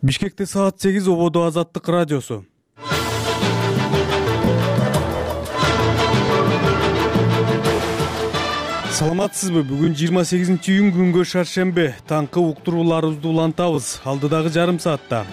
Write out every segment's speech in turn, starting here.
Бишкекте саат 8 ободо Азаттык радиосу. Саламатсызбы? Бүгүн 28-июнь күнгө шаршембе. Таңкы уктурууларыбызды улантабыз. Алдыдагы жарым саатта.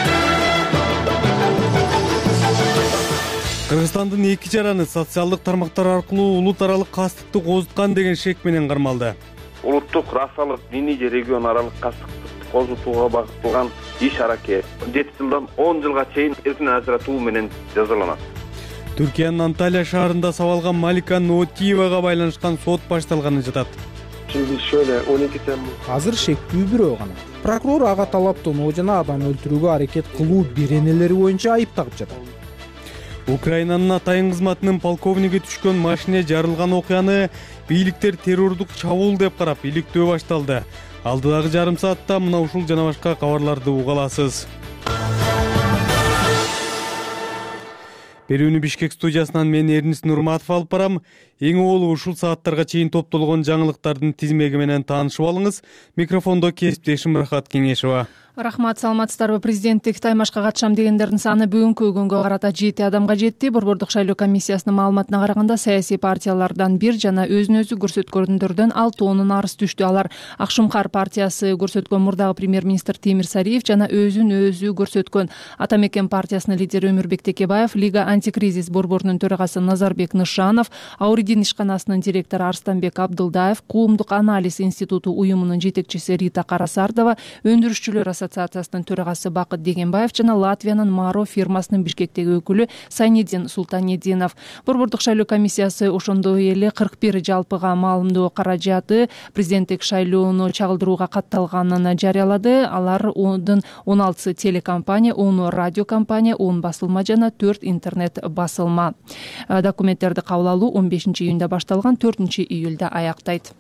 Кыргызстандын эки жараны социалдык тармактар аркылуу улут аралык кастыкты козуткан деген шек менен кармалды. Улуттук, расалык, диний же регион аралык кастыкты козутууга багытталган иш-аракет 7 жылдан 10 жылга чейин эркин ажыратуу менен жазаланат. Түркиянын Анталия шаарында сабалган Малика Ноотиевага байланышкан сот башталганы жатат. Азыр шектүү бирөө гана. Прокурор ага талаптонуу жана адам өлтүрүүгө аракет кылуу беренелери боюнча айып тагып жатат. Украинанын атайын кызматынын полковниги түшкөн машине жарылган окуяны бийликтер террордук чабуул деп карап иликтөө башталды. Алдыдагы жарым саатта мына ушул жана башка кабарларды уга аласыз. Берүүнү Бишкек студиясынан мен Эрнис Нурматов алып барам. Эң оолу ушул сааттарга чейин топтолгон жаңылыктардын тизмеги менен таанышып алыңыз. Микрофондо кесиптешим Рахат Кеңешова. Рахмат, саламатсыздарбы? Президенттик таймашка катышам дегендердин саны бүгүнкү күнгө карата 7 адамга жетти. Борбордук шайлоо комиссиясынын маалыматына караганда саясий партиялардан 1 жана өзүн өзү көрсөткөндөрдөн 6 арыз түштү. Алар Акшумкар партиясы көрсөткөн мурдагы премьер-министр Темир Сариев жана өзүн өзү көрсөткөн Ата Мекен партиясынын лидери Өмүрбек Текебаев, Лига антикризис борборунун төрагасы Назарбек Нышанов, Ауридин ишканасынын директору Арстанбек Абдылдаев, Коомдук анализ институту уюмунун жетекчиси Рита Карасардова, өндүрүшчүлөр ассоциациясынын төрагасы Бакыт Дегенбаев жана Латвиянын Маро фирмасынын Бишкектеги өкүлү Сайнедин Султанединов. Борбордук шайлоо комиссиясы ошондой эле 41 жалпыга маалымдоо каражаты президенттик шайлоону чагылдырууга катталганын жарыялады. Алардын 16 телекомпания, 10 радиокомпания, 10 басылма жана 4 интернет басылма. Документтерди кабыл алуу 15-июнда башталган, 4-июлда аяктайт.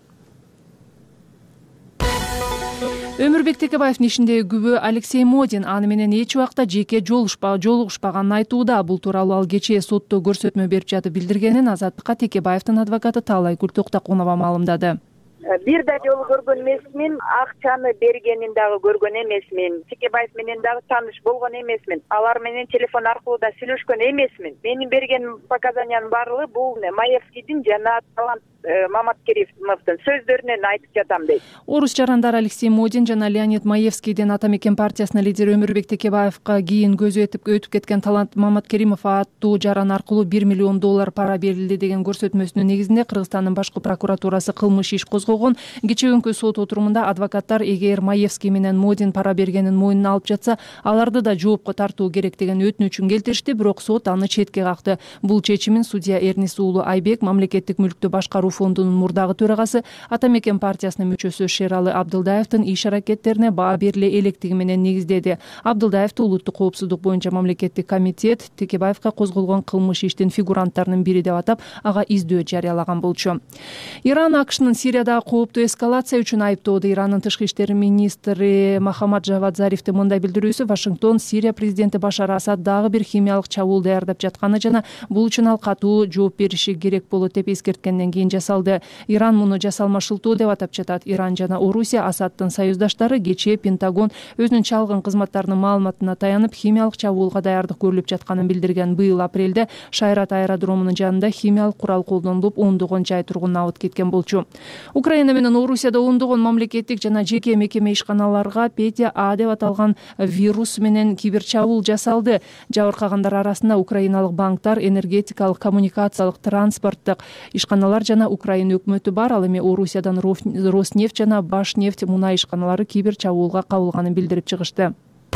Өмүрбек Текебаевдин ишиндеги күбө Алексей Модин аны менен эч убакта жеке жолугушпаганын айтууда. Бул тууралуу ал кечээ сотто көрсөтмө берип жатып билдиргенин Азаттыкка Текебаевдин адвокаты Таалайгүл Токтокунова маалымдады. Бир да жолу көргөн эмесмин, акчаны бергенин дагы көргөн эмесмин. Текебаев менен дагы тааныш болгон эмесмин. Алар менен телефон аркылуу да сүйлөшкөн эмесмин. Менин берген показаниянын баардыгы бул Маевскийдин жана Талант Маматкеримовдун сөздөрүнөн айтып жатам дейт. Орус жарандар Алексей Модин жана Леонид Маевскийдин Ата Мекен партиясынын лидери Өмүрбек Текебаевка кийин көзү өтүп кеткен Талант Маматкеримов аттуу жаран аркылуу $1 миллион пара берилди деген көрсөтмөсүнүн негизинде Кыргызстандын башкы прокуратурасы кылмыш иш козгогон. Кечээ күнкү сот отурумунда адвокаттар эгер Маевский менен Модин пара бергенин мойнуна алып жатса, аларды да жоопко тартуу керек деген өтүнүчүн келтиришти, бирок сот аны четке какты. Бул чечимин судья Эрнис уулу Айбек, мамлекеттик мүлктү башкаруу фондунун мурдагы төрагасы, Ата Мекен партиясынын мүчөсү Шералы Абдылдаевдин иш-аракеттерине баа бериле электиги менен негиздеди. Абдылдаевди улуттук коопсуздук боюнча мамлекеттик комитет Текебаевка козголгон кылмыш иштин фигуранттарынын бири деп атап, ага издөө жарыялаган болчу. Иран АКШнын Сириядагы кооптуу эскалация үчүн айыптоодо. Ирандын тышкы иштер министри Махамад Жавад Зарифтин мындай билдирүүсү: Вашингтон Сирия президенти Башар Асад дагы бир химиялык чабуул даярдап жатканы жана бул үчүн ал катуу жооп бериши керек болот деп эскерткенден кийин жасалды. Иран муну жасалма шылтоо деп атап жатат. Иран жана Орусия Асадтын союздаштары. Кечээ Пентагон өзүнүн чалгын кызматтарынын маалыматына таянып химиялык чабуулга даярдык көрүлүп жатканын билдирген. Быйыл апрелде Шайрат аэродромунун жанында химиялык курал колдонулуп, ондогон жай тургун абыт кеткен болчу. Украина менен Орусияда ондогон мамлекеттик жана жеке мекеме ишканаларга Петя А деп аталган вирус менен киберчабуул жасалды. Жабыркагандар арасында украиналык банктар, энергетикалык, коммуникациялык, транспорттук ишканалар жана Украина өкмөтү бар. Ал эми Орусиядан Роснефть жана Башнефть мунай ишканалары киберчабуулга кабылганын билдирип чыгышты.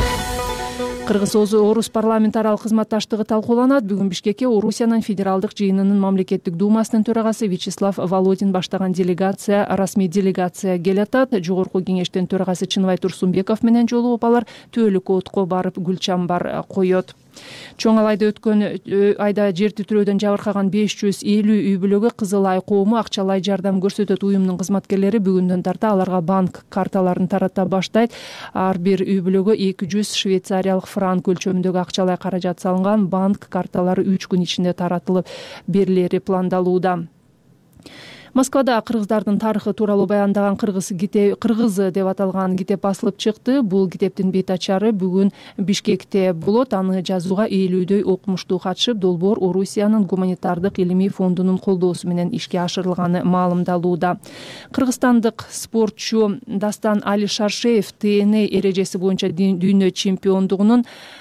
Кыргыз-Орус парламент аралык кызматташтыгы талкууланат. Бүгүн Бишкекке Орусиянын федералдык жыйынынын мамлекеттик думасынын төрагасы Вячеслав Володин баштаган расмий делегация келатат. Жогорку кеңештин төрагасы Чыныбай Турсунбеков менен жолугуп алар Түөлүкөткө барып гүл чамбар коет. Чоң Алайда өткөн айда жер титирөөдөн жабыркаган 550 үй бүлөгө Кызыл Ай коому акчалай жардам көрсөтөт. Уюмдун кызматкерлери бүгүндөн тарта аларга банк карталарын тарата баштайт. Ар бир үй бүлөгө 200 швейцариялык франк өлчөмүндөгү акчалай каражат салынган. Банк карталары 3 күн ичинде таратылып берилери пландалууда. Москвада кыргыздардын тарыхы тууралуу баяндаган кыргыз деп аталган китеп басылып чыкты. Бул китептин бет ачары бүгүн Бишкекте болот. Аны жазууга 50дөй окумуштуу катышып, Долбоор Орусиянын гуманитардык илимий фондунун колдоосу менен ишке ашырылганы маалымдалууда. Кыргызстандык спортчу Дастан Али Шаршеев ТНА эрежеси боюнча дүйнө чемпиондугунун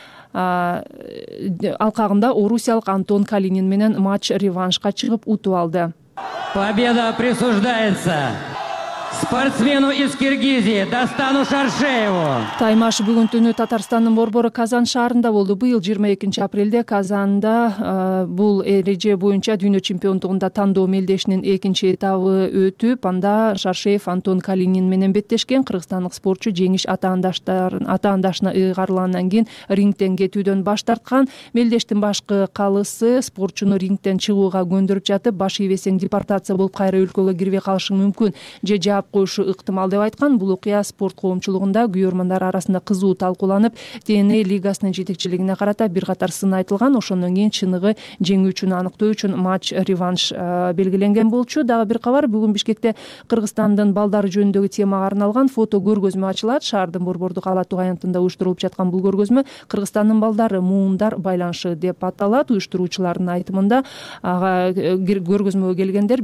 алкагында орусиялык Антон Калинин менен матч-реваншка чыгып утуп алды. Победа присуждается спортсмену из Киргизии Дастану Шаршееву. Таймаш бүгүн түнү Татарстандын борбору Казан шаарында болду. Быйыл 22 апрелде Казанда бул эреже боюнча дүйнө чемпиондугунда тандоо мелдешинин экинчи этабы өтүп, анда Шаршеев Антон Калинин менен беттешкен. Кыргызстандык спортчу жеңиш ата-андашына ыйгарылгандан кийин рингтен кетүүдөн баш тарткан. Мелдештин башкы калысы спортчуну рингтен чыгууга көндүрүп жатып, баш ийбесең депортация болуп кайра өлкөгө кирбей калышың мүмкүн же жаап коюшу ыктымал деп айткан. Бул окуя спорт коомчулугунда күйөрмандар арасында кызуу талкууланып, ТНА лигасынын жетекчилигине карата бир катар сын айтылган. Ошондон кийин чыныгы жеңүүчүнү аныктоо үчүн матч-реванш белгиленген болчу. Дагы бир кабар, бүгүн Бишкекте Кыргызстандын балдары жөнүндөгү темага арналган фото көргөзмө ачылат. Шаардын борбордук Ала Тугай аянтында уюштурулуп жаткан бул көргөзмө Кыргызстандын балдары муундар байланышы деп аталат. Уюштуруучулардын айтымында көргөзмөгө келгендер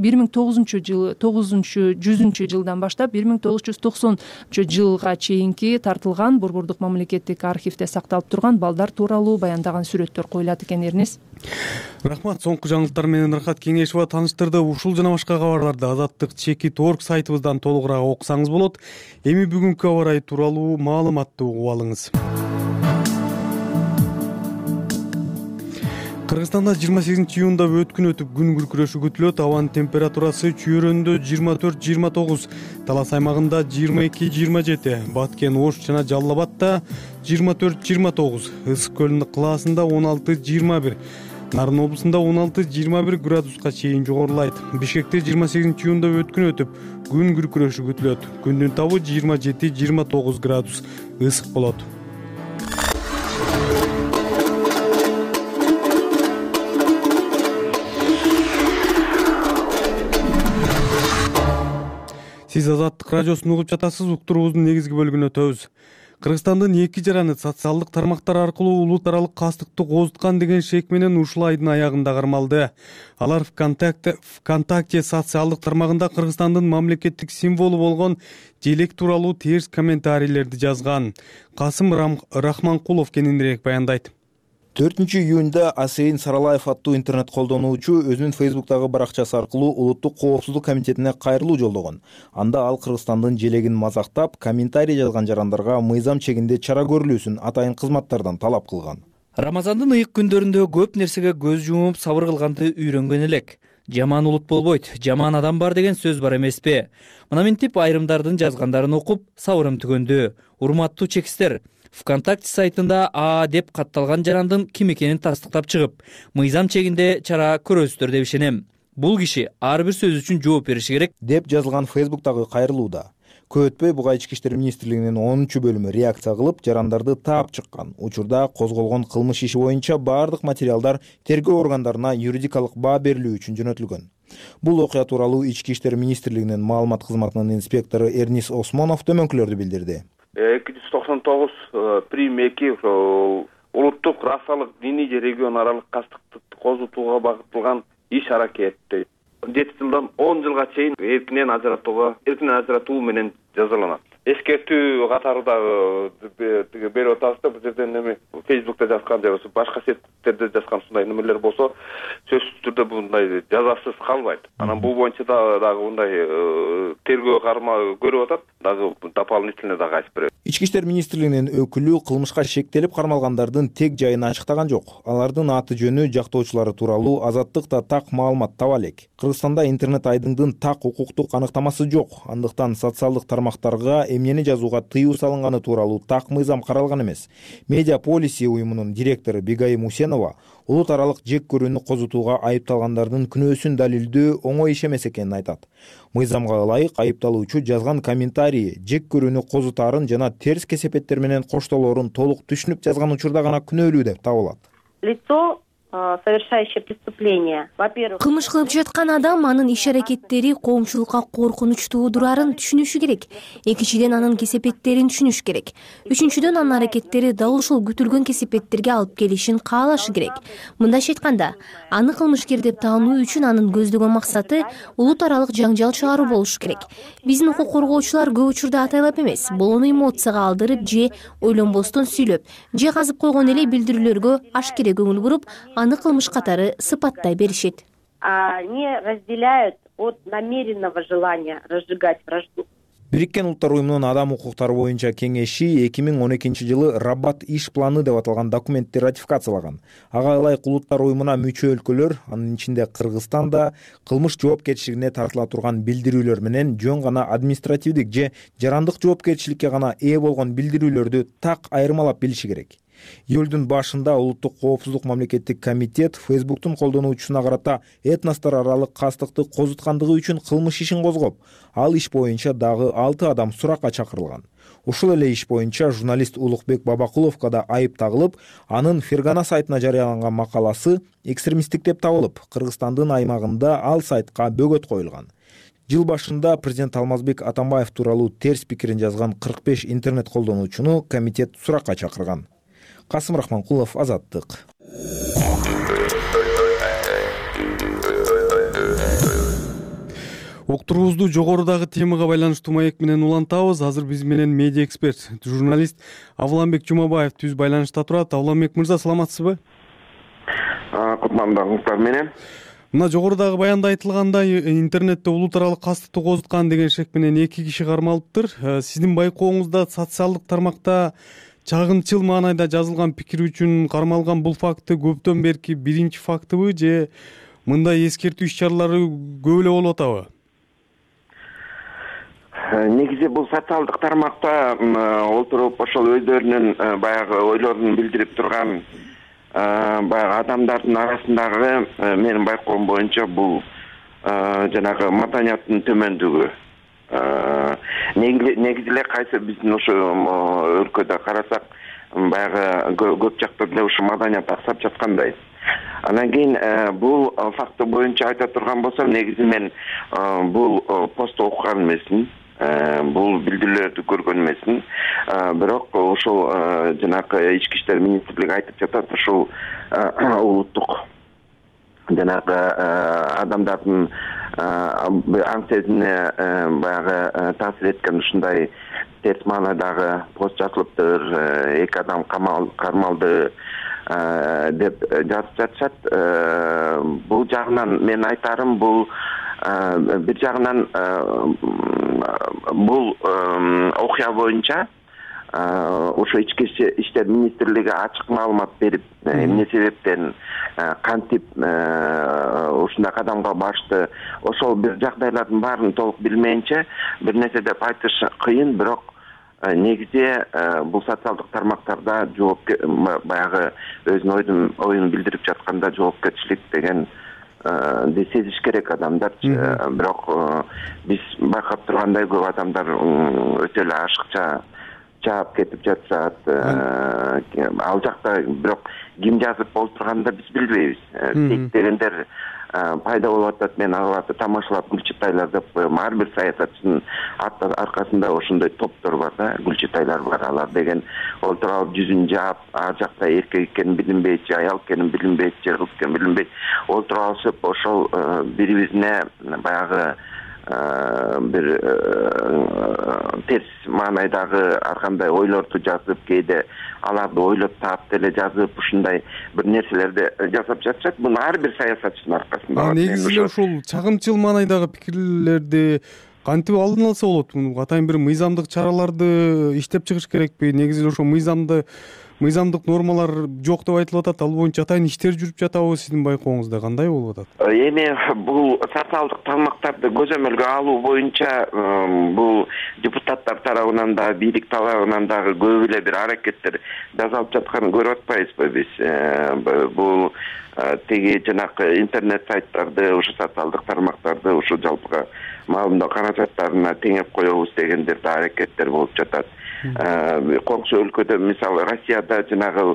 1900 жылдан баштап 1990 чейинки тартылган борбордук мамлекеттик архивде сакталып турган балдар тууралуу баяндаган сүрөттөр коюлат экен. Эрнис. Рахмат. Соңку жаңылыктар менен Рахат Кеңешова тааныштырды. Ушул жана башка кабарларды Азаттык Чекит.org сайтыбыздан толугураак окусаңыз болот. Эми бүгүнкү аба ырайы тууралуу маалыматты угуп алыңыз. Кыргызстанда 28 июнда өткүн өтүп күн күркүрөшү күтүлөт. Абанын температурасы Чүйөрөндө 24-29, Талас аймагында 22-27, Баткен, Ош жана Жалал Абадта 24-29, Ысык көлүнүн кылаасында 16-21, Нарын облусунда 16-21 градуска чейин жогорулайт. Бишкекте 28 июнда өткүн өтүп күн күркүрөшү күтүлөт. Күндүн табы 27-29 градус ысык болот. Сиз Азаттык радиосун угуп жатасыз. Уктуруубуздун негизги бөлүгүнө өтөбүз. Кыргызстандын эки жараны социалдык тармактар аркылуу улут аралык кастыкты кооздуткан деген шек менен ушул айдын аягында кармалды. Алар ВКонтакте социалдык тармагында Кыргызстандын мамлекеттик символу болгон желек тууралуу терс комментарийлерди жазган. Касым Рахманкулов кененирээк баяндайт. 4-июнда Асейин Саралаев аттуу интернет колдонуучу өзүнүн Фейсбуктагы баракчасы аркылуу Улуттук коопсуздук комитетине кайрылуу жолдогон. Анда ал Кыргызстандын желегин мазактап, комментарий жазган жарандарга мыйзам чегинде чара көрүлүүсүн атайын кызматтардан талап кылган. Рамазандын ыйык күндөрүндө көп нерсеге көз жумуп сабыр кылганды үйрөнгөн элек. Жаман улут болбойт, жаман адам бар деген сөз бар эмеспи? Мына мынтип айрымдардын жазгандарын окуп сабырым түгөндү. Урматтуу чекистер, ВКонтакте сайтында А деп катталган жарандын ким экенин тастыктап чыгып, мыйзам чегинде чара көрөсүздөр деп ишенем. Бул киши ар бир сөз үчүн жооп бериши керек деп жазылган Фейсбуктагы кайрылууда. Көп өтпөй буга Ички иштер министрлигинин 10-бөлүмү реакция кылып, жарандарды таап чыккан. Учурда козголгон кылмыш иши боюнча бардык материалдар тергөө органдарына юридикалык баа берилүү үчүн жөнөтүлгөн. Бул окуя тууралуу Ички иштер министрлигинин маалымат кызматынын инспектору Эрнис Осмонов төмөнкүлөрдү билдирди. 299 прим 2 улуттук расалык диний же регион аралык кастыкты козутууга багытталган иш-аракет. 7 жылдан 10 жылга чейин эркинен ажыратуу менен жазаланат. Эскертүү катарында берип атабыз да, бул жерден эми Фейсбукта жазган же башка сеттерде жазган ушундай немелер болсо сөзсүз түрдө мындай жазасыз калбайт. Анан бул боюнча дагы мындай тергөө карма көрүп атат, дагы дополнительно дагы айтып берет. Ички иштер министрлигинин өкүлү кылмышка шектелип кармалгандардын тег жайын ачыктаган жок. Алардын аты жөнү, жактоочулары тууралуу Азаттыкта так маалымат таба элек. Кыргызстанда интернет айдыңдын так укуктук аныктамасы жок. Андыктан социалдык тармактарга эмнени жазууга тыюу салынганы тууралуу так мыйзам каралган эмес. Медиа Полиси уюмунун директору Бегайым Усенова улут аралык жек көрүүнү козутууга айыпталгандардын күнөөсүн далилдөө оңой иш эмес экенин айтат. Мыйзамга ылайык айыпталуучу жазган комментарии жек көрүүнү козутаарын жана терс кесепеттер менен коштолоорун толук түшүнүп жазган учурда гана күнөөлүү деп табылат. Лицо совершающее преступление. Во-первых, кылмыш кылып жаткан адам анын иш аракеттери коомчулукка коркунуч туудурарын түшүнүшү керек. Экинчиден, анын кесепеттерин түшүнүш керек. Үчүнчүдөн, анын аракеттери дал ушул күтүлгөн кесепеттерге алып келишин каалашы керек. Мындайча айтканда, аны кылмышкер деп таануу үчүн анын көздөгөн максаты улут аралык жаңжал чыгаруу болушу керек. Биздин укук коргоочулар көп учурда атайлап эмес, болону эмоцияга алдырып же ойлонбостон сүйлөп, же казып койгон эле билдирүүлөргө ашкере көңүл буруп, аны кылмыш катары сыпаттай беришет. Они разделяют от намеренного желания разжигать вражду. Бириккен Улуттар Уюмунун Адам укуктары боюнча кеңеши 2012-жылы Раббат иш планы деп аталган документти ратификациялаган. Ага ылайык Улуттар Уюмуна мүчө өлкөлөр, анын ичинде Кыргызстан да кылмыш жоопкерчилигине тартыла турган билдирүүлөр менен жөн гана административдик же жарандык жоопкерчиликке гана ээ болгон билдирүүлөрдү так айырмалап билиши керек. Июлдун башында Улуттук коопсуздук мамлекеттик комитет Facebook'тун колдонуучусуна карата этностор аралык кастыкты козуткандыгы үчүн кылмыш ишин козгоп, ал иш боюнча дагы 6 адам суракка чакырылган. Ушул эле иш боюнча журналист Улукбек Бабакуловго да айып тагылып, анын Фергана сайтына жарыяланган макаласы экстремисттик деп табылып, Кыргызстандын аймагында ал сайтка бөгөт коюлган. Жыл башында президент Алмазбек Атамбаев тууралуу терс пикирин жазган 45 интернет колдонуучуну комитет суракка чакырган. Касым Рахманкулов, Азаттык. Уктуруубузду жогорудагы темага байланыштуу маек менен улантабыз. Азыр биз менен медиа эксперт, журналист Авланбек Жумабаев түз байланышта турат. Авланбек мырза, саламатсызбы? Кутмандыгыңыздар менен. Мына жогорудагы баянда айтылгандай, интернетте улут аралык кастыкты козуткан деген шек менен 2 киши кармалыптыр. Сиздин байкооңузда социалдык тармакта чагынчыл маанайда жазылган пикир үчүн кармалган бул факты көптөн берки биринчи фактыбы же мындай эскертүү иш-чаралары көп эле болуп атабы? Негизи бул социалдык тармакта олтуруп ошол өздөрүнүн баягы ойлорун билдирип турган баягы адамдардын арасындагы менин байкоом боюнча бул жанагы маданияттын төмөндүгү. Негизи эле кайсы биздин ушу өлкөдө карасак баягы көп жакта деле ушу маданият аксап жаткандай. Анан кийин бул факты боюнча айта турган болсом, негизи мен бул посту окуган эмесмин, бул билдирүүлөрдү көргөн эмесмин. Бирок ушул жанагы ички иштер министрлиги айтып жатат, ушул улуттук жанагы адамдардын аң сезимине баягы таасир эткен ушундай терс маанайдагы пост жазылыптыр, 2 адам кармалды деп жазып жатышат. Бул жагынан мен айтарым, бул бир жагынан бул окуя боюнча ошо ички иштер министрлиги ачык маалымат берип, эмне себептен кантип ушундай кадамга барышты, ошол бир жагдайлардын баарын толук билмейинче бир нерсе деп айтыш кыйын. Бирок негизи бул социалдык тармактарда баягы өзүнүн оюн билдирип жатканда жоопкерчилик деген сезиш керек адамдар. Бирок биз байкап тургандай көп адамдар өтө эле ашыкча чаап кетип жатышат. Ал жакта бирок ким жазып олтурганын биз билбейбиз. Тек дегендер пайда болуп атат. Мен аларды тамашалап Гүлчатайлар деп коем. Ар бир саясатчынын аркасында ошондой топтор бар да, Гүлчатайлар бар. Алар деген олтуруп жүзүн жаап, ар жакта эркек экенин билинбейт, же аял экенин билинбейт, же кыз экенин билинбейт. Олтуруп алышып, ошол бири-бирине баягы бир терс маанайдагы ар кандай ойлорду жазып, кээде аларды ойлоп таап деле жазып, ушундай бир нерселерди жасап жатышат. Муну ар бир саясатчынын аркасында. Негизи эле ушул чагымчыл маанайдагы пикирлерди кантип алдын алса болот? Атайын бир мыйзамдык чараларды иштеп чыгыш керекпи? Негизи эле ошо мыйзамдык нормалар жок деп айтылып атат. Ал боюнча атайын иштер жүрүп жатабы сиздин байкооңузда? Кандай болуп атат? Эми бул социалдык тармактарды көзөмөлгө алуу боюнча бул депутаттар тарабынан да, бийлик тарабынан дагы көп эле бир аракеттер жасалып жатканын көрүп атпайбызбы биз? Бул теги жанагы интернет сайттарды, ушу социалдык тармактарды ушу жалпыга маалымдоо каражаттарына теңеп коебуз дегендер да аракеттер болуп жатат. Коңшу өлкөдө, мисалы Россияда жанагы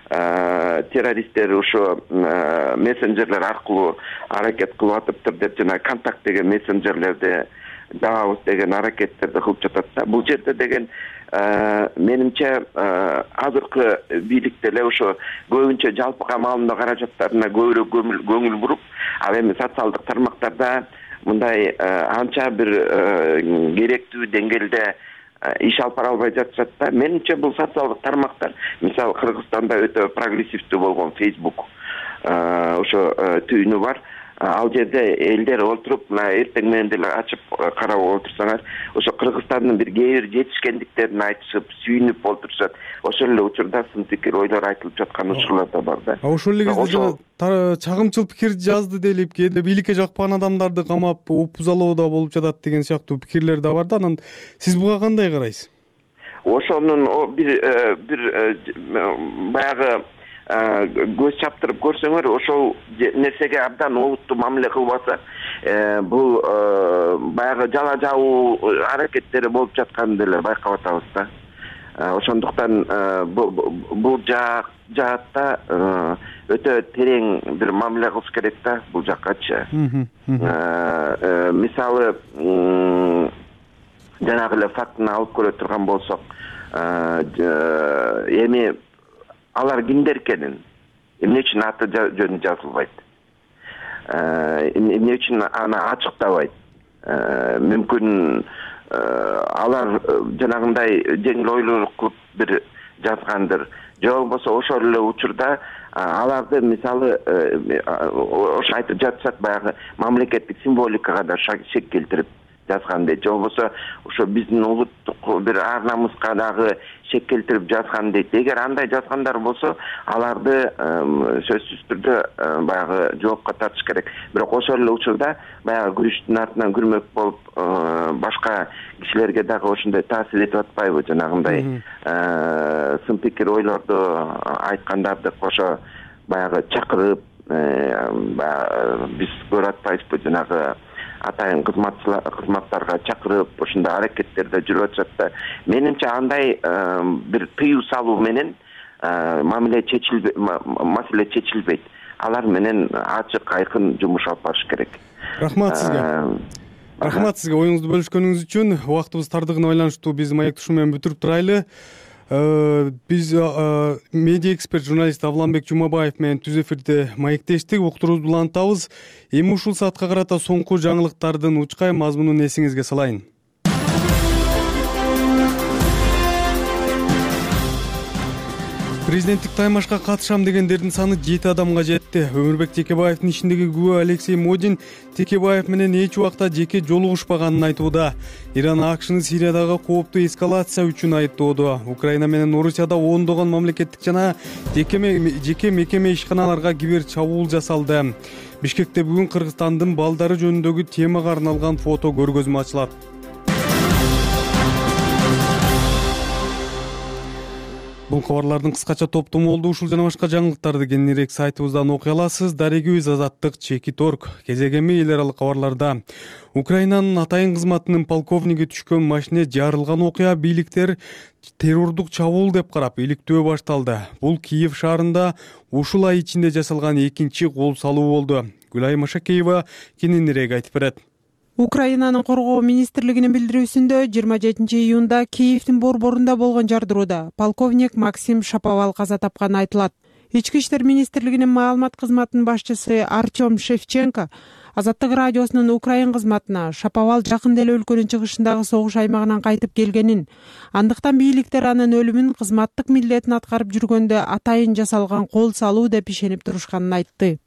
террористтер ошо мессенджерлер аркылуу аракет кылып атыптыр деп жана контакт деген мессенджерлерди жабабыз деген аракеттерди кылып жатат да. Бул жерде деген менимче азыркы бийлик деле ошо көбүнчө жалпыга маалымдоо каражаттарына көбүрөөк көңүл буруп, ал эми социалдык тармактарда мындай анча бир керектүү деңгээлде иш алып бара албай жатышат да. Менимче бул социалдык тармактар, мисалы Кыргызстанда өтө прогрессивдүү болгон Facebook ошо түйүнү бар. Ал жерде элдер отуруп, мына эртең менен деле ачып карап отурсаңар, ошо Кыргызстандын бир кээ бир жетишкендиктерин айтышып, сүйүнүп олтурушат. Ошол эле учурда сын пикир ойлор айтылып жаткан учурлар да бар да. Ошол эле кезде чагымчыл пикир жазды делип, кээде бийликке жакпаган адамдарды камап, опузалоодо болуп жатат деген сыяктуу пикирлер да бар да. Анан сиз буга кандай карайсыз? Ошонун бир баягы көз чаптырып көрсөңөр, ошол нерсеге абдан олуттуу мамиле кылбаса, бул баягы жала жабуу аракеттери болуп жатканын деле байкап атабыз да. Ошондуктан бул жаатта өтө терең бир мамиле кылыш керек да бул жаккачы. Мисалы жанагы эле фактыны алып көрө турган болсок, эми алар кимдер экенин, эмне үчүн аты жөнү жазылбайт, эмне үчүн аны ачыктабайт, мүмкүн алар жанагындай жеңил ойлор кылып бир жазгандыр, же болбосо ошол эле учурда аларды мисалы ошо айтып жатышат, баягы мамлекеттик символикага да шек келтирип жазган дейт, же болбосо ошо биздин улуттук бир ар намыска дагы шек келтирип жазган дейт. Эгер андай жазгандар болсо, аларды сөзсүз түрдө баягы жоопко тартыш керек. Бирок ошол эле учурда баягы күрүштүн артынан күрмөк болуп, башка кишилерге дагы ошондой таасир этип атпайбы, жанагындай сын пикир ойлорду айткандарды кошо баягы чакырып, биз көрүп атпайбызбы, жанагы атайын кызматтарга чакырып, ошондой аракеттерде жүрүп атышат да. Менимче андай бир тыюу салуу менен маселе чечилбейт. Алар менен ачык, айкын жумуш алып барыш керек. Рахмат сизге. Рахмат сизге оюңузду бөлүшкөнүңүз үчүн. Убактыбыз тардыгына байланыштуу биз маек тушу менен бүтүрүп турайлы. Биз медиа эксперт журналист Авланбек Жумабаев менен түз эфирде маектештик. Уктуруубузду улантабыз. Эми ушул саатка карата соңку жаңылыктардын учкай мазмунун эсиңизге салайын. Президенттик таймашка катышам дегендердин саны 7 адамга жетти. Өмүрбек Текебаевдин ишиндеги күбө Алексей Модин Текебаев менен эч убакта жеке жолугушпаганын айтууда. Иран АКШны Сириядагы кооптуу эскалация үчүн айыптоодо. Украина менен Орусияда ондогон мамлекеттик жана жеке мекеме ишканаларга кибер чабуул жасалды. Бишкекте бүгүн Кыргызстандын балдары жөнүндөгү темага арналган фото көргөзмө ачылат. Бул кабарлардын кыскача топтому болду. Ушул жана башка жаңылыктарды кененирээк сайтыбыздан окуй аласыз. Дарегибиз Азаттык Чекит.орг. Кезегеми эл аралык кабарларда. Украинанын атайын кызматынын полковниги түшкөн машине жарылган окуя бийликтер террордук чабуул деп карап иликтөө башталды. Бул Киев шаарында ушул ай ичинде жасалган экинчи кол салуу болду. Гүлай Машакеева кененирээк айтып берет. Украинанын коргоо министрлигинин билдирүүсүндө 27 июнда Киевдин борборунда болгон жардырууда полковник Максим Шаповал каза тапканы айтылат. Ички иштер министрлигинин маалымат кызматынын башчысы Артем Шевченко Азаттык радиосунун Украин кызматына Шаповал жакында эле өлкөнүн чыгышындагы согуш аймагынан кайтып келгенин, андыктан бийликтер анын өлүмүн кызматтык милдетин аткарып жүргөндө атайын жасалган кол салуу деп ишенип турушканын айтты.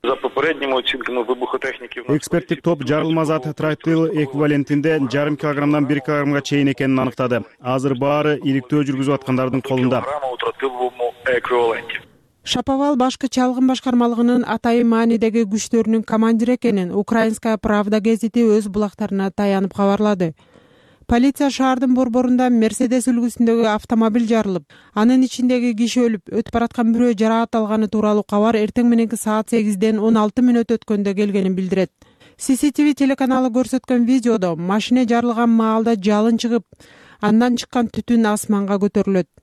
Эксперттик топ жарылма зат тротил эквивалентинде 1,5 килограммдан 1 килограммга чейин экенин аныктады. Азыр баары иликтөө жүргүзүп аткандардын колунда. Шаповал башкы чалгын башкармалыгынын атайын маанидеги күчтөрүнүн командири экенин Украинская правда гезити өз булактарына таянып кабарлады. Полиция шаардын борборунда Мерседес үлгүсүндөгү автомобиль жарылып, анын ичиндеги киши өлүп, өтүп бараткан бирөө жараат алганы тууралуу кабар эртең мененки саат 8ден 16 мүнөт өткөндө келгенин билдирет. CCTV телеканалы көрсөткөн видеодо машине жарылган маалда жалын чыгып, андан чыккан түтүн асманга көтөрүлөт.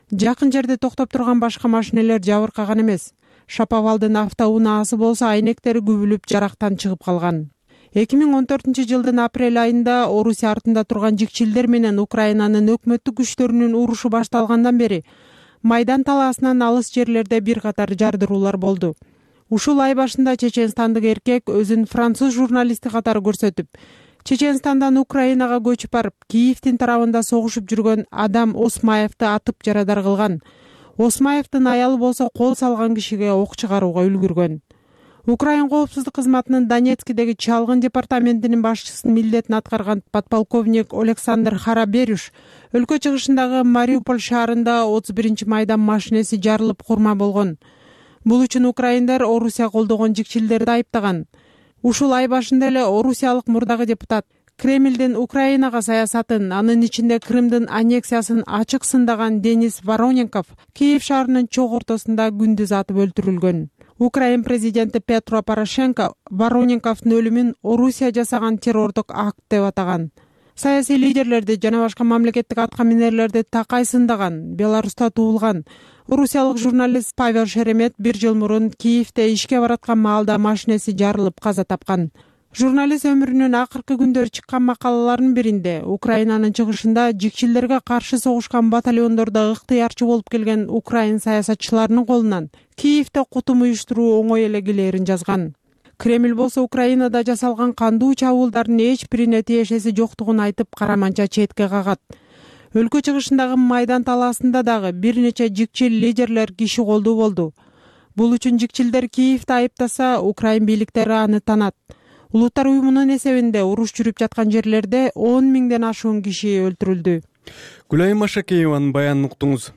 Жакын жерде токтоп турган башка машинелер жабыркаган эмес. Шаповалдын автоунаасы болсо айнектери күбүлүп жарактан чыгып калган. 2014-жылдын апрель айында Орусия артында турган жикчилдер менен Украинанын өкмөттүк күчтөрүнүн урушу башталгандан бери Майдан талаасынан алыс жерлерде бир катар жардыруулар болду. Ушул ай башында чеченстандык эркек өзүн француз журналисти катары көрсөтүп, Чеченстандан Украинага көчүп барып, Киевдин тарабында согушуп жүргөн Адам Осмаевди атып жарадар кылган. Осмаевдин аялы болсо кол салган кишиге ок чыгарууга үлгүргөн. Украин коопсуздук кызматынын Донецкидеги чалгын департаментинин башчысынын милдетин аткарган подполковник Александр Хараберюш өлкө чыгышындагы Мариуполь шаарында 31-майдан машинеси жарылып курма болгон. Бул үчүн украиндар Орусия колдогон жикчилдерди айыптаган. Ушул ай башында эле орусиялык мурдагы депутат Кремлдин Украинага саясатын, анын ичинде Крымдын аннексиясын ачык сындаган Денис Вороненков Киев шаарынын чок ортосунда күндүз атып өлтүрүлгөн. Украин президенти Петро Порошенко Вороненковдун өлүмүн Орусия жасаган террордук акт деп атаган. Саясий лидерлерди жана башка мамлекеттик аткаминерлерди такай сындаган, Беларуста туулган орусиялык журналист Павел Шеремет 1 жыл мурун Киевде ишке бараткан маалда машинеси жарылып каза тапкан. Журналист өмүрүнүн акыркы күндөрү чыккан макалаларынын биринде Украинанын чыгышында жикчилерге каршы согушкан батальондордо ыктыярчы болуп келген украин саясатчыларынын колунан Киевде кутум уюштуруу оңой эле келээрин жазган. Кремль болсо Украинада жасалган кандуу чабуулдардын эч бирине тиешеси жоктугун айтып караманча четке кагат. Өлкө чыгышындагы Майдан талаасында дагы бир нече жикчил лидерлер киши колдуу болду. Бул үчүн жикчилдер Киевди айыптаса, Украин бийликтери аны танат. Улуттар уюмунун эсебинде уруш жүрүп жаткан жерлерде 10 миңден ашуун киши өлтүрүлдү. Гүлайым Машакееванын баянын уктуңуз.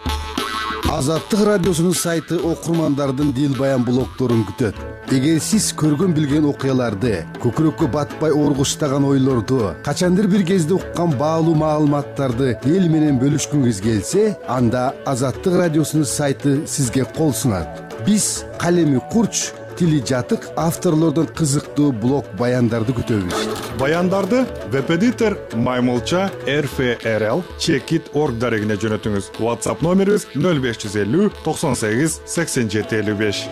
Азаттык радиосунун сайты окурмандардын дил баян блогторун күтөт. Эгер сиз көргөн билген окуяларды, көкүрөккө батпай оргуштаган ойлорду, качандыр бир кезде уккан баалуу маалыматтарды эл менен бөлүшкүңүз келсе, анда Азаттык радиосунун сайты сизге кол сунат. Биз калеми курч, тили жатык авторлордун кызыктуу блог баяндарды күтөбүз. Баяндарды веб-эдитор Маймылча RFRL Checkit.org дарегине жөнөтүңүз. WhatsApp номерибиз 0550 98 87 55.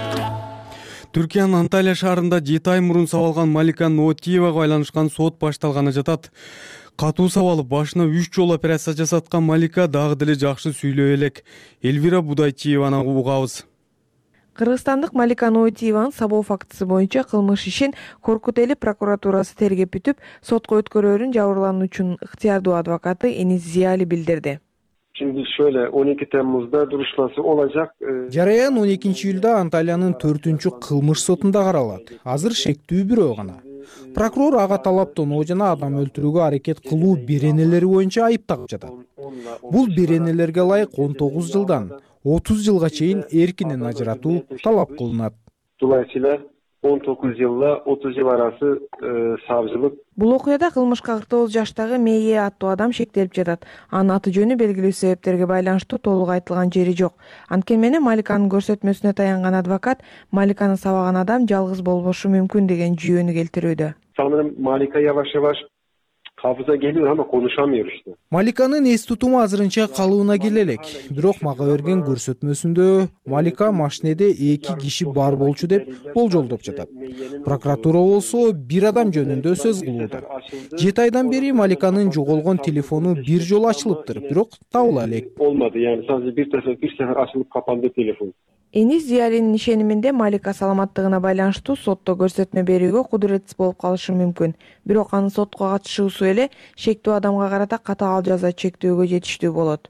Түркиянын Анталия шаарында 7 ай мурун сабалган Малика Ноотиевага байланышкан сот башталганы жатат. Катуу сабалып башына 3 жолу операция жасаткан Малика дагы деле жакшы сүйлөп элек. Элвира Будайтиеваны угабыз. Кыргызстандык Малика Ноотиеванын сабоо фактысы боюнча кылмыш ишин Коркут эли прокуратурасы тергеп бүтүп, сотко өткөрөөрүн жабырлануучунун ыктыярдуу адвокаты Энис Зияли билдирди. Şimdi şöyle 12 Temmuz'da duruşması olacak. Жараян 12-июлда Анталиянын 4-чү кылмыш сотунда каралат. Азыр шектүү бирөө гана. Прокурор ага талап тоноо жана адам өлтүрүүгө аракет кылуу беренелери боюнча айыптап жатат. Бул беренелерге ылайык 19 жылдан 30 жылга чейин эркинен ажыратуу талап кылынат. Dolayısıyla 19 yılla 30 yıl arası savcılık. Бул окуяда кылмышка 49 жаштагы Мейе аттуу адам шектелип жатат. Анын аты жөнү белгилүү себептерге байланыштуу толук айтылган жери жок. Анткени менен Маликанын көрсөтмөсүнө таянган адвокат Маликаны сабаган адам жалгыз болбошу мүмкүн деген жүйөнү келтирүүдө. Sanırım Malika yavaş yavaş hafıza geliyor ama konuşamıyor işte. Маликанын эс тутуму азырынча калыбына келе элек. Бирок мага берген көрсөтмөсүндө Малика машинеде 2 киши бар болчу деп болжолдоп жатат. Прокуратура болсо бир адам жөнүндө сөз кылууда. 7 айдан бери Маликанын жоголгон телефону бир жолу ачылыптыр, бирок табыла элек. Olmadı yani sadece bir sefer açılıp kapandı telefon. Энис Зиялинин ишениминде Малика саламаттыгына байланыштуу сотто көрсөтмө берүүгө кудуретсиз болуп калышы мүмкүн. Бирок анын сотко катышуусу эле шектүү адамга карата катаал жаза чектөөгө жетиштүү болот.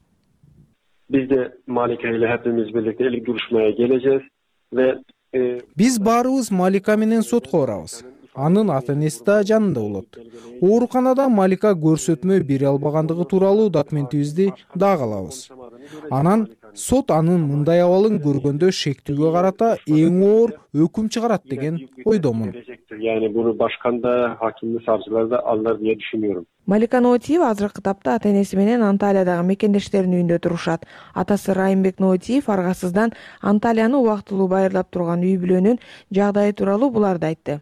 Biz de Malika ile hepimiz birlikte ilk duruşmaya geleceğiz ve Биз баарыбыз Малика менен сотко барабыз. Анын ата-энеси да жанында болот. Ооруканада Малика көрсөтмө бере албагандыгы тууралуу документибизди дагы алабыз. Анан сот анын мындай абалын көргөндө шектүүгө карата эң оор өкүм чыгарат деген ойдомун. Yani bunu başkan da, hakimli savcılar da alır diye düşünüyorum. Малика Ноотиева азыркы тапта ата-энеси менен Анталиядагы мекендештеринин үйүндө турушат. Атасы Райымбек Ноотиев аргасыздан Анталияны убактылуу байырлап турган үй бүлөнүн жагдайы тууралуу буларды айтты.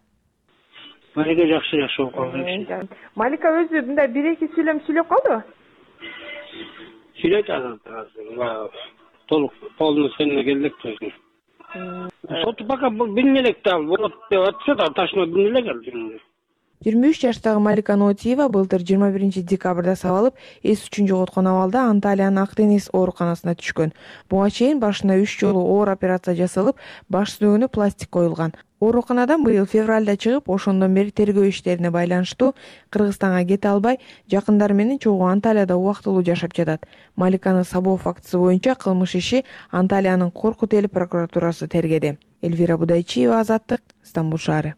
Малика жакшы жашоо калды. Малика өзү мындай 1-2 сүйлөп калдыбы? сүйлөйт анан толук полный ценіне келдік сосын. Соты пока билине элек да болот деп атышат, точно билине элек. 23 жаштагы Малика Нотиева былтыр 21 декабрда сабалып, эс үчүн жоготкон абалда Анталиянын Ак-Деңиз ооруканасына түшкөн. Буга чейин башына 3 жолу оор операция жасалып, баш сөөгүнө пластик коюлган. Ооруканадан быйыл февралда чыгып, ошондон бери тергөө иштерине байланыштуу Кыргызстанга кете албай, жакындары менен чогуу Анталияда убактылуу жашап жатат. Маликаны сабоо фактысы боюнча кылмыш иши Анталиянын Коркут эл прокуратурасы тергеди. Эльвира Будайчиева, Азаттык, Стамбул шаары.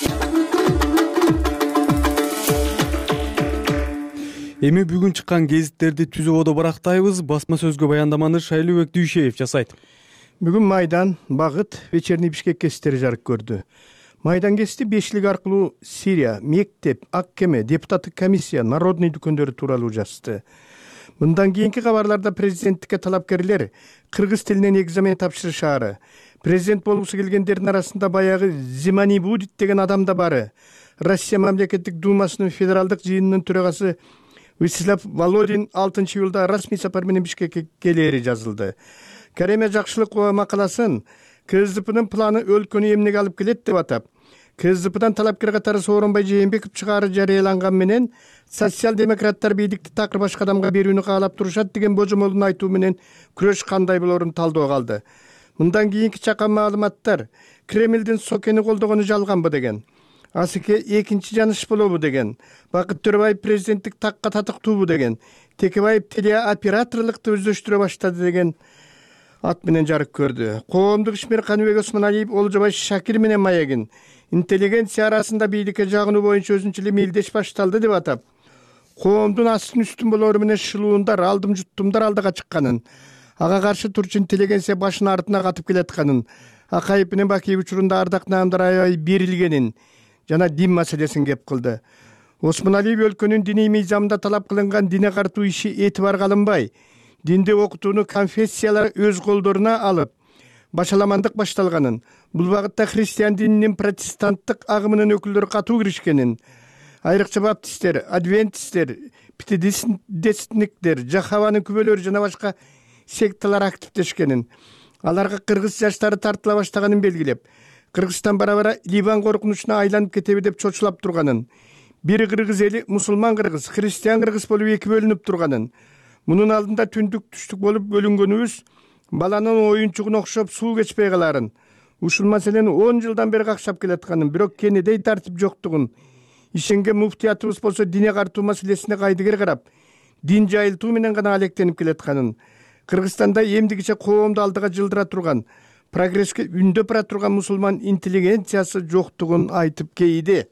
Эми бүгүн чыккан гезиттерди түзүп одо барактайбыз. Басма сөзгө баяндаманы Шайлообек Дүйшеев жасайт. Бүгүн Майдан, Багыт, Вечерний Бишкек гезиттери жарык көрдү. Майдан гезити бешлик аркылуу Сирия, мектеп, ак кеме, депутаттык комиссия, народный дүкөндөрү тууралуу жазды. Мындан кийинки кабарларда президенттикке талапкерлер кыргыз тилинен экзамен тапшырышаары. Президент болгусу келгендердин арасында баягы Зимани Будит деген адам да бары. Россия мамлекеттик думасынын федералдык жыйынынын төрагасы Вячеслав Володин 6-июлда расмий сапар менен Бишкекке келери жазылды. Кареме Жакшылыкова макаласын КСДПнын планы өлкөнү эмнеге алып келет деп атап, КСДПдан талапкер катары Сооронбай Жээнбеков чыгаары жарыяланган менен социал-демократтар бийликти такыр башка адамга берүүнү каалап турушат деген божомолун айтуу менен күрөш кандай болорун талдоого алды. Мындан кийинки чакан маалыматтар Кремлдин Сокени колдогону жалганбы деген. Асыке экинчи жаныш болобу деген. Бакыт Төрөбаев президенттик такка татыктуубу деген. Текебаев телеоператорлукту өздөштүрө баштады деген ат менен жарык көрдү. Коомдук ишмер Каныбек Осмоналиев Олжобай Шакир менен Маягин интеллигенция арасында бийликке жагынуу боюнча өзүнчө эле мелдеш башталды деп атап, коомдун астын үстүн болору менен шылуундар, алдым жуттумдар алдыга чыкканын, ага каршы турчу интеллигенция башын артына катып келатканын, Акаев менен Бакиев учурунда ардак наамдар аябай берилгенин жана дин маселесин кеп кылды. Осмоналиев өлкөнүн диний мыйзамында талап кылынган дине картуу иши этибарга алынбай, динди окутууну конфессиялар өз колдоруна алып, башаламандык башталганын, бул багытта христиан дининин протестанттык агымынын өкүлдөрү катуу киришкенин, айрыкча баптисттер, адвентисттер, питедистниктер, Жахаванын күбөлөрү жана башка секталар активдешкенин, аларга кыргыз жаштары тартыла баштаганын белгилеп, Кыргызстан бара-бара Ливан коркунучуна айланып кетеби деп чочулап турганын, бир кыргыз эли мусулман кыргыз, христиан кыргыз болуп эки бөлүнүп турганын, мунун алдында түндүк түштүк болуп бөлүнгөнүбүз баланын оюнчугуна окшоп суу кечпей каларын, ушул маселени 10 жылдан бери какшап келатканын, бирок кенедей тартип жоктугун, ишенген муфтиятыбыз болсо дине картуу маселесине кайдыгер карап, дин жайылтуу менен гана алектенип келатканын, Кыргызстанда эмдигиче коомду алдыга жылдыра турган, прогресске үндөп бара турган мусулман интеллигенциясы жоктугун айтып кейди.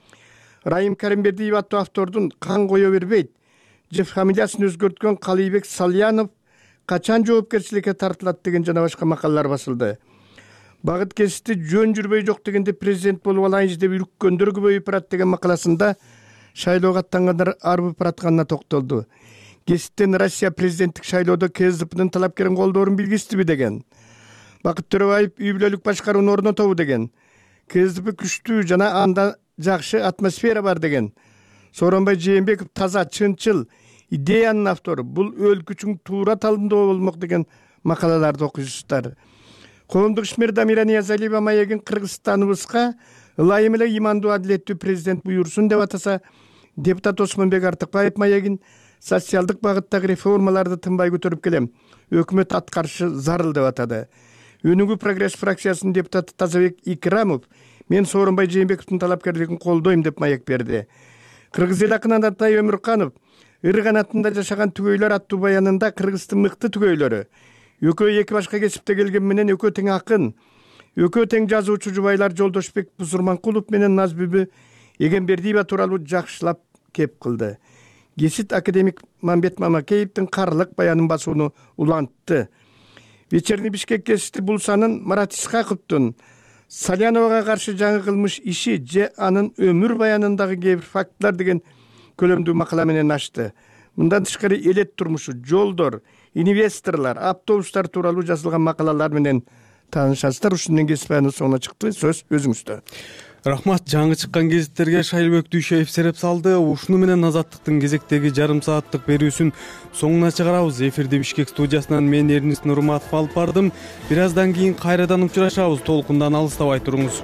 Райым Каримбердиев аттуу автордун «Кан кое бербейт» же фамилиясын өзгөрткөн Калыйбек Салянов качан жоопкерчиликке тартылат деген жана башка макалалар басылды. Багыт гезити жөн жүрбөй жок дегенде президент болуп алайынчы деп үрүккөндөр көбөйүп барат деген макаласында шайлоого аттангандар арбып баратканына токтолду. Гезиттен Россия президенттик шайлоодо КСДПнын талапкерин колдоорун билгистиби деген. Бакыт Төрөбаев үй бүлөлүк башкарууну орнотобу деген. КСДП күчтүү жана анда жакшы атмосфера бар деген. Сооронбай Жээнбеков таза, чынчыл, идеянын автору. Бул өлкө үчүн туура талымдоо болмок деген макалаларды окуйсуздар. Коомдук ишмер Дамира Ниязалиева Маягин Кыргызстаныбызга ылайым эле имандуу адилеттүү президент буйрусун деп атаса, депутат Осмонбек Артыкбаев Маягин социалдык багыттагы реформаларды тынбай көтөрүп келем, өкмөт аткарышы зарыл деп атады. Өнүгүү прогресс фракциясынын депутаты Тазабек Икрамов мен Сооронбай Жээнбековдун талапкерлигин колдойм деп маек берди. Кыргыз эл акыны Атай Өмүрканов ыр канатында жашаган түгөйлөр аттуу баянында Кыргыздын мыкты түгөйлөрү, экөө эки башка кесипте келген менен экөө тең акын, экөө тең жазуучу жубайлар Жолдошбек Бузурманкулов менен Назбүбү Эгембердиева тууралуу жакшылап кеп кылды. Гесит академик Мамбет Мамакеевдин карлык баянын басууну улантты. Вечерний Бишкек гезити бул санын Марат Исхаковдун Саляновага каршы жаңы кылмыш иши же анын өмүр баянындагы кээ бир фактылар деген көлөмдүү макала менен ачты. Мындан тышкары элет турмушу, жолдор, инвесторлор, автобустар тууралуу жазылган макалалар менен таанышасыздар. Ушунун гезит баяны соңуна чыкты. Сөз өзүңүздө. Рахмат. Жаңы чыккан гезиттерге Шайлбек Дүйшеев сереп салды. Ушуну менен Азаттыктын кезектеги жарым сааттык берүүсүн соңуна чыгарабыз. Эфирде Бишкек студиясынан мен Эрнис Нурматов алып бардым. Бир аздан кийин кайрадан учурашабыз. Толкундан алыстабай туруңуз.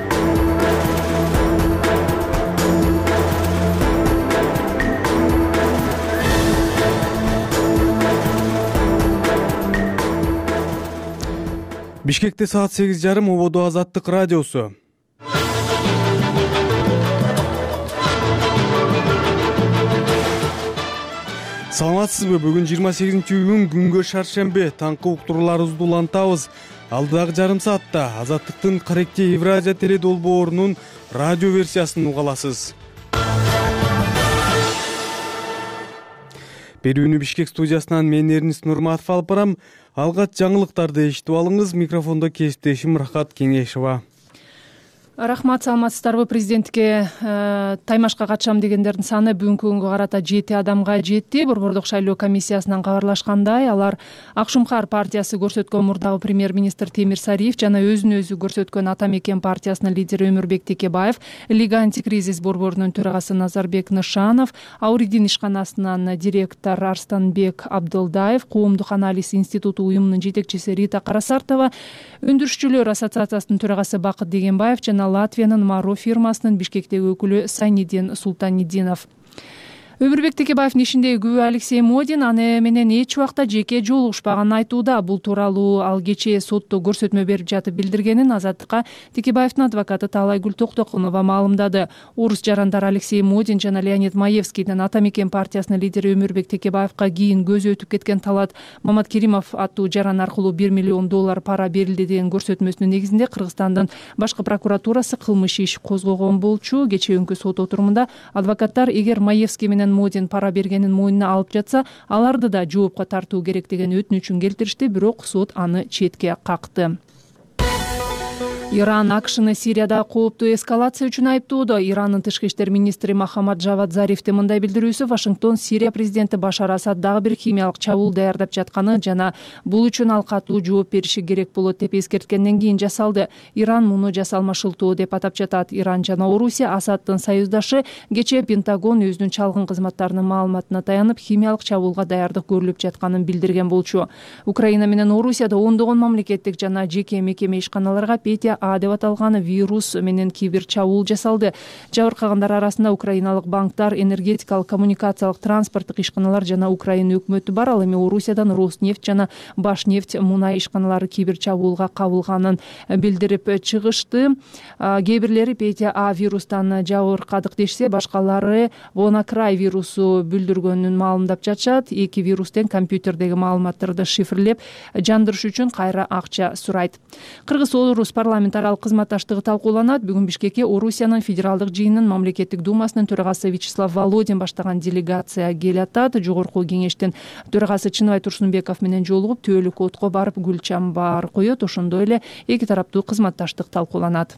Бишкекте саат 8:30 ободо Азаттык радиосу. Саламатсызбы? Бүгүн 28-июнь күнгө шаршембе. Таңкы уктурууларыбызды улантабыз. Алдыдагы жарым саатта Азаттыктын Каректи Евразия теле долбоорунун радио версиясын уга аласыз. Берүүнү Бишкек студиясынан мен Эрнис Нурматов алып барам. Алгач жаңылыктарды эшитип алыңыз. Микрофондо кесиптешим Рахат Кеңешова. Рахмат, саламатсыздарбы? Президентке таймашка катышам дегендердин саны бүгүнкү күнгө карата 7 адамга жетти. Борбордук шайлоо комиссиясынан кабарлашкандай, алар Акшумкар партиясы көрсөткөн мурдагы премьер-министр Темир Сариев жана өзүн өзү көрсөткөн Ата Мекен партиясынын лидери Өмүрбек Текебаев, Лига антикризис борборунун төрагасы Назарбек Нышанов, Ауридин ишканасынын директору Арстанбек Абдылдаев, Коомдук анализ институту уюмунун жетекчиси Рита Карасартова, өндүрүшчүлөр ассоциациясынын төрагасы Бакыт Дегенбаев жана Латвиянын Маро фирмасынын Бишкектеги өкүлү Сайнидин Султанидинов. Өмүрбек Текебаевдин ишиндеги күбө Алексей Модин аны менен эч убакта жеке жолугушпаганын айтууда. Бул тууралуу ал кечээ сотто көрсөтмө берип жатып билдиргенин Азаттыкка Текебаевдин адвокаты Таалайгүл Токтокунова маалымдады. Орус жарандар Алексей Модин жана Леонид Маевскийдин Ата Мекен партиясынын лидери Өмүрбек Текебаевка кийин көзү өтүп кеткен Талат Маматкеримов аттуу жаран аркылуу $1 миллион пара берилди деген көрсөтмөсүнүн негизинде Кыргызстандын башкы прокуратурасы кылмыш иш козгогон болчу. Кечээкүнкү сот отурумунда адвокаттар эгер Маевский менен Модин пара бергенин мойнуна алып жатса, аларды да жоопко тартуу керек деген өтүнүчүн келтиришти, бирок сот аны четке какты. Иран АКШны Сирияда кооптуу эскалация үчүн айыптоодо. Ирандын тышкы иштер министри Махамад Жавад Зарифтин мындай билдирүүсү Вашингтон Сирия президенти Башар Асад дагы бир химиялык чабуул даярдап жатканы жана бул үчүн ал катуу жооп бериши керек болот деп эскерткенден кийин жасалды. Иран муну жасалма шылтоо деп атап жатат. Иран жана Орусия Асаддын союздашы. Кечээ Пентагон өзүнүн чалгын кызматтарынын маалыматына таянып химиялык чабуулга даярдык көрүлүп жатканын билдирген болчу. Украина менен Орусияда ондогон мамлекеттик жана жеке мекеме ишканаларга Петя А деп аталган вирус менен кибер чабуул жасалды. Жабыркагандар арасында украиналык банктар, энергетикалык, коммуникациялык, транспорттук ишканалар жана Украина өкмөтү бар. Ал эми Орусиядан Роснефть жана Башнефть мунай ишканалары кибер чабуулга кабылганын билдирип чыгышты. Кээ бирлери Петя А вирустан жабыркадык дешсе, башкалары Вонакрай вирусу бүлдүргөнүн маалымдап жатышат. Эки вирус тең компьютердеги маалыматтарды шифрлеп жандырыш үчүн кайра акча сурайт. Кыргыз-Орус парламент аралык кызматташтыгы талкууланат. Бүгүн Бишкекке Орусиянын федералдык жыйынынын мамлекеттик думасынын төрагасы Вячеслав Володин баштаган делегация келатат. Жогорку кеңештин төрагасы Чыныбай Турсунбеков менен жолугуп, Төөлүк отко барып гүл чамбар коет. Ошондой эле эки тараптуу кызматташтык талкууланат.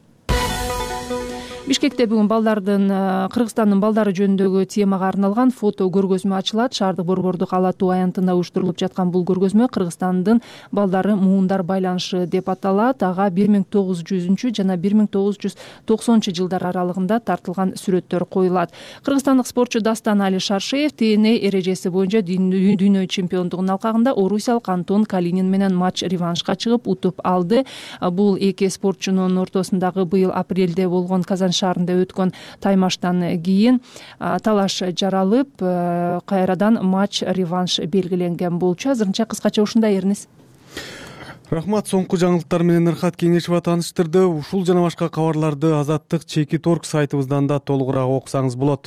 Бишкекте бүгүн Кыргызстандын балдары жөнүндөгү темага арналган фото көргөзмө ачылат. Шаардык борбордук Ала Туу аянтында уюштурулуп жаткан бул көргөзмө Кыргызстандын балдары муундар байланышы деп аталат. Ага 1900 жана 1990 жылдар аралыгында тартылган сүрөттөр коюлат. Кыргызстандык спортчу Дастан Али Шаршеев ТНА эрежеси боюнча дүйнө чемпиондугунун алкагында орусиялык Антон Калинин менен матч реваншка чыгып утуп алды. Бул эки спортчунун ортосундагы быйыл апрелде болгон Казан шаарында өткөн таймаштан кийин талаш жаралып, кайрадан матч реванш белгиленген болчу. Азырынча кыскача ушундай, Эрнис. Рахмат. Соңку жаңылыктар менен Рахат Кеңешова тааныштырды. Ушул жана башка кабарларды Азаттык Чекит.орг сайтыбыздан да толугураак окусаңыз болот.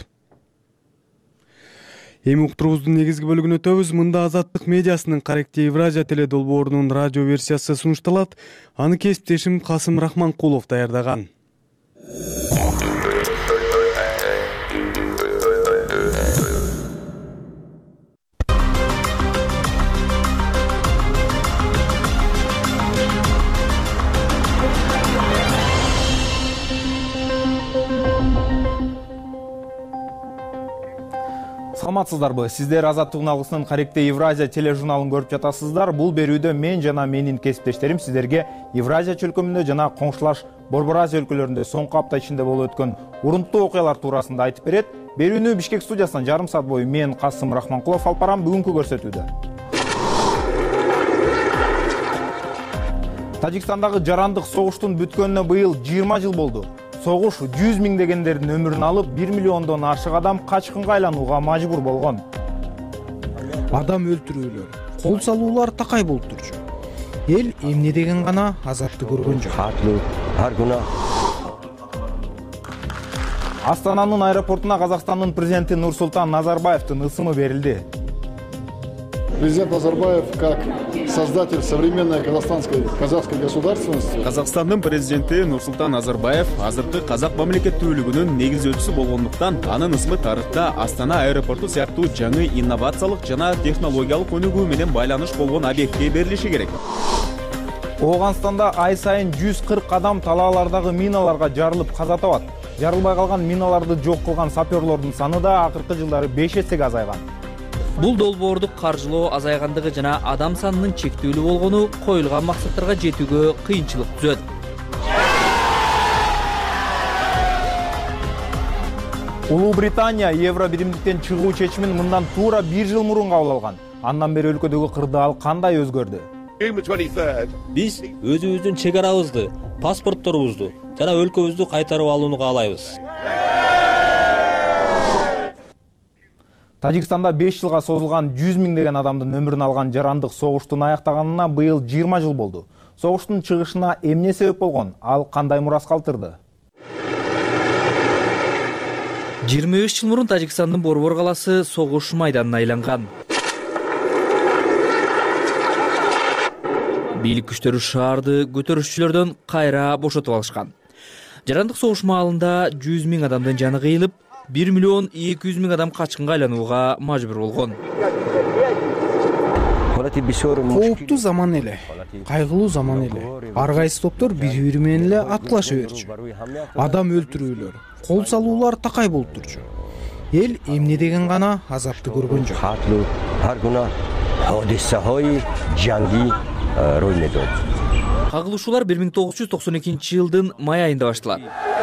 Эми уктуруубуздун негизги бөлүгүнө өтөбүз. Мында Азаттык медиасынын Каректи Евразия теле долбоорунун радио версиясы сунушталат. Аны кесиптешим Касым Рахманкулов даярдаган. Саламатсыздарбы? Сиздер Азаттык алгысынын каректе Евразия тележурналын көрүп жатасыздар. Бул берүүдө мен жана менин кесиптештерим сиздерге Евразия чөлкөмүндө жана коңшулаш Борбор Азия өлкөлөрүндө соңку апта ичинде болуп өткөн урунттуу окуялар туурасында айтып берет. Берүүнү Бишкек студиясынан жарым саат бою мен Касым Рахманкулов алып барам. Бүгүнкү көрсөтүүдө Тажикстандагы жарандык согуштун бүткөнүнө быйыл 20 жыл болду. Согуш 100 миңдегендердин өмүрүн алып, 1 миллиондон ашык адам качкынга айланууга мажбур болгон. Адам өлтүрүүлөр, кол салуулар такай болуп турчу. Эл эмне деген гана азапты көргөн жок. Астананын аэропортуна Казакстандын президенти Нурсултан Назарбаевдин ысымы берилди. Президент Назарбаев, как создатель современной казахской государственности. Казакстандын президенти Нурсултан Назарбаев азыркы казак мамлекеттүүлүгүнүн негизөөчүсү болгондуктан анын ысмы тарыхта Астана аэропорту сыяктуу жаңы инновациялык жана технологиялык өнүгүү менен байланыш болгон объектке берилиши керек. Ооганстанда ай сайын 140 адам талаалардагы миналарга жарылып каза табат. Жарылбай калган миналарды жок кылган саперлордун саны да акыркы жылдары 5 эсеге азайган. Бул долбоорду каржылоо азайгандыгы жана адам санынын чектүүлүү болгону коюлган максаттарга жетүүгө кыйынчылык түзөт. Улуу Британия Евро биримдиктен чыгуу чечимин мындан туура 1 жыл мурун кабыл алган. Андан бери өлкөдөгү кырдаал кандай өзгөрдү? Биз өзүбүздүн чек арабызды, паспортторубузду жана өлкөбүздү кайтарып алууну каалайбыз. Тажикстанда 5 жылга созулган 100 миңдеген адамдын өмүрүн алган жарандык согуштун аяктаганына быйыл 20 жыл болду. Согуштун чыгышына эмне себеп болгон? Ал кандай мурас калтырды? 25 жыл мурун Тажикстандын Борбор калаасы согуш майданына айланган. Бийлик күчтөрү шаарды көтөрүшчүлөрдөн кайра бошотуп алышкан. Жарандык согуш маалында 100 миң адамдын жаны кыйылып, 1 миллион 200 миң адам качкынга айланууга мажбур болгон. Кооптуу заман эле, кайгылуу заман эле. Ар кайсы топтор бири-бири менен эле аткылаша берчү. Адам өлтүрүүлөр, кол салуулар такай болуп турчу. Эл эмне деген гана азапты көргөн жок. Кагылышуулар 1992 жылдын май айында башталат.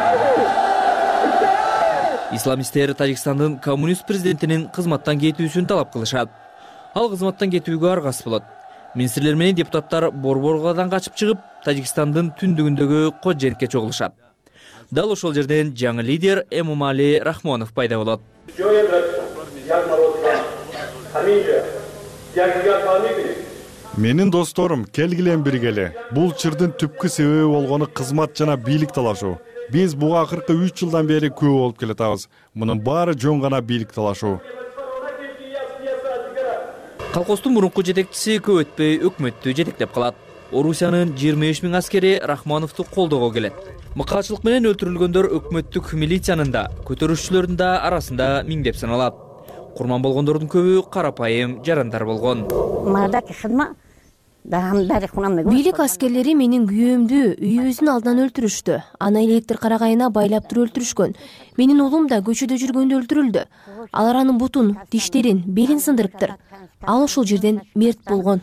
Исламисттер Тажикстандын коммунист президентинин кызматтан кетүүсүн талап кылышат. Ал кызматтан кетүүгө аргасыз болот. Министрлер менен депутаттар Борборгадан качып чыгып, Тажикстандын түндүгүндөгү Коджентке чогулушат. Дал ошол жерден жаңы лидер Эмомали Рахмонов пайда болот. Менин досторум, келгилен биргеле. Бул чырдын түпкү себеби болгону кызмат жана бийлик талашуу. Биз буга акыркы 3 жылдан бери күбө болуп келатабыз. Мунун баары жөн гана бийлик талашуу. Калкостун мурунку жетекчиси көп өтпөй өкмөттү жетектеп калат. Орусиянын 25 миң аскери Рахмоновду колдоого келет. Мыкаачылык менен өлтүрүлгөндөр өкмөттүк милициянын да, көтөрүшчүлөрдүн да арасында миңдеп саналат. Курман болгондордун көбү карапайым жарандар болгон. Бийлик аскерлери менин күйөөмдү үйүбүздүн алдынан өлтүрүштү. Аны электр карагайына байлап туруп өлтүрүшкөн. Менин уулум да көчөдө жүргөндө өлтүрүлдү. Алар анын бутун, тиштерин, белин сындырыптыр. Ал ошол жерден мерт болгон.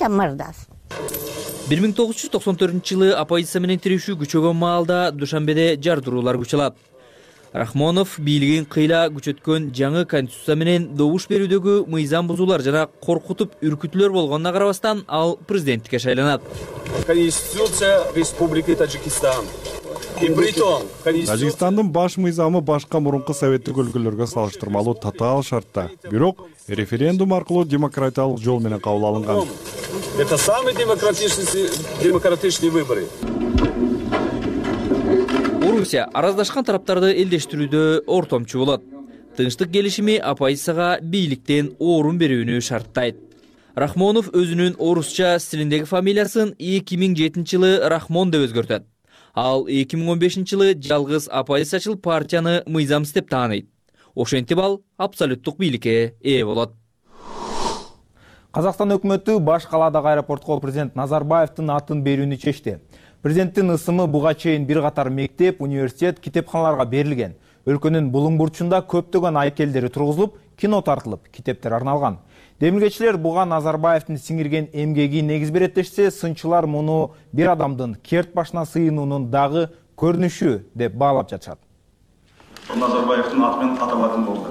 1994 жылы оппозиция менен тирешүү күчөгөн маалда Душанбеде жардыруулар күч алат. Рахмонов бийлигин кыйла күчөткөн жаңы конституция менен добуш берүүдөгү мыйзам бузуулар жана коркутуп үркүтүүлөр болгонуна карабастан ал президенттикке шайланат. Конституция Республики Таджикистан. Тажикстандын баш мыйзамы башка мурунку советтик өлкөлөргө салыштырмалуу татаал шартта. Бирок референдум аркылуу демократиялык жол менен кабыл алынган. Это самые демократичные выборы. Орусия араздашкан тараптарды элдештирүүдө ортомчу болот. Тынчтык келишими оппозицияга бийликтен орун берүүнү шарттайт. Рахмонов өзүнүн орусча стилиндеги фамилиясын 2007 жылы Рахмон деп өзгөртөт. Ал 2015 жылы жалгыз оппозициячыл партияны мыйзамсыз деп тааныйт. Ошентип ал абсолюттук бийликке ээ болот. Казакстан өкмөтү баш калаадагы аэропортко президент Назарбаевдин атын берүүнү чечти. Президенттин ысымы буга чейин бир катар мектеп, университет, китепканаларга берилген. Өлкөнүн булуң бурчунда көптөгөн айкелдери тургузулуп, кино тартылып, китептер арналган. Демилгечилер буга Назарбаевдин сиңирген эмгеги негиз берет дешсе, сынчылар муну бир адамдын керт башына сыйынуунун дагы көрүнүшү деп баалап жатышат. Назарбаевдин аты менен аталатын болду.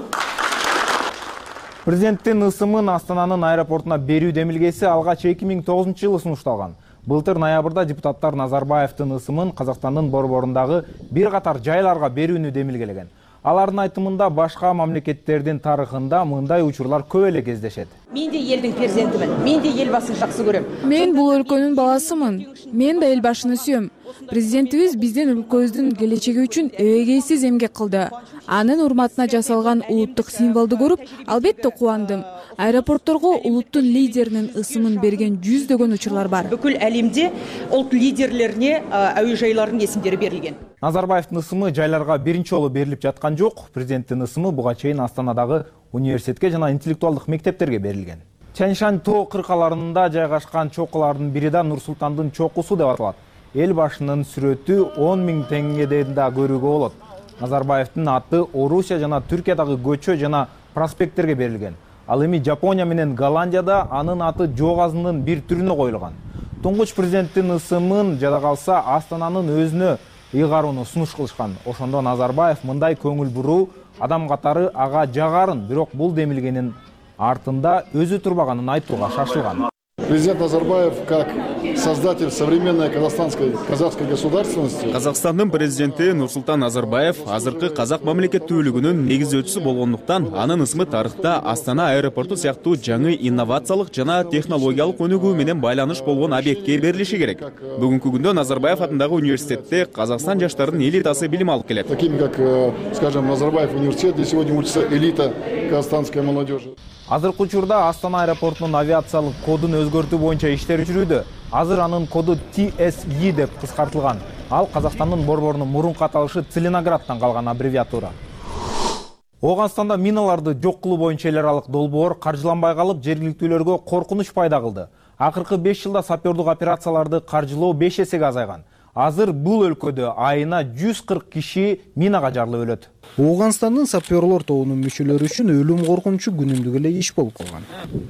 Президенттин ысымын Астананын аэропортуна берүү демилгеси алгач 2009-жылы сунушталган. Былтыр ноябрда депутаттар Назарбаевдин ысымын Казакстандын борборундагы бир катар жайларга берүүнү демилгелеген. Алардын айтымында башка мамлекеттердин тарыхында мындай учурлар көп эле кездешет. Мен де элдин перзентимин. Мен де эл башын жакшы көрөм. Мен бул өлкөнүн баласымын. Мен да эл башыны сүйөм. Президентибиз биздин өлкөбүздүн келечеги үчүн эбегейсиз эмгек кылды. Анын урматына жасалган улуттук символду көрүп, албетте кубандым. Аэропортторго улуттун лидеринин ысымын берген жүздөгөн учурлар бар. Бүкүл әлемде улут лидерлерине әуе жайларынын эсимдери берилген. Назарбаевдин ысымы жайларга биринчи жолу берилип жаткан жок. Президенттин ысымы буга чейин Астанадагы университетке жана интеллектуалдык мектептерге берилген. Чаншань тоо кыркаларында жайгашкан чокулардын бири да Нур-Султандын чокусу деп аталат. Эл башынын сүрөтү 10 000 теңгеден да көрүүгө болот. Назарбаевдин аты Орусия жана Түркиядагы көчө жана проспекттерге берилген. Ал эми Жапония менен Голландияда анын аты жоогазынын бир түрүнө коюлган. Туңгуч президенттин ысымын жада калса Астананын өзүнө ыйгарууну сунуш кылышкан. Ошондо Назарбаев мындай көңүл буруу адам катары ага жагарын, бирок бул демилгенин артында өзү турбаганын айтууга шашылган. Президент Назарбаев, как создатель современной казахской государственности. Казакстандын президенти Нурсултан Назарбаев азыркы казак мамлекеттүүлүгүнүн негиздөөчүсү болгондуктан анын ысмы тарыхта Астана аэропорту сыяктуу жаңы инновациялык жана технологиялык өнүгүү менен байланыш болгон объектке берилиши керек. Бүгүнкү күндө Назарбаев атындагы университетте Казакстан жаштарынын элитасы билим алып келет. Такими как, скажем, Назарбаев университет, где сегодня учится элита казахстанской молодежи. Азыркы учурда Астана аэропортунун авиациялык кодун өзгөртүү боюнча иштер жүрүүдө. Азыр анын коду TSE деп кыскартылган. Ал Казакстандын борборунун мурунку аталышы Целиноградтан калган аббревиатура. Ооганстанда миналарды жок кылуу боюнча эл аралык долбоор каржыланбай калып, жергиликтүүлөргө коркунуч пайда кылды. Акыркы 5 жылда сапердук операцияларды каржылоо 5 эсеге азайган. Азыр бул өлкөдө айына 140 киши минага жарылып өлөт. Ооганстандын саперлор тобунун мүчөлөрү үчүн өлүм коркунучу күнүмдүк эле иш болуп калган.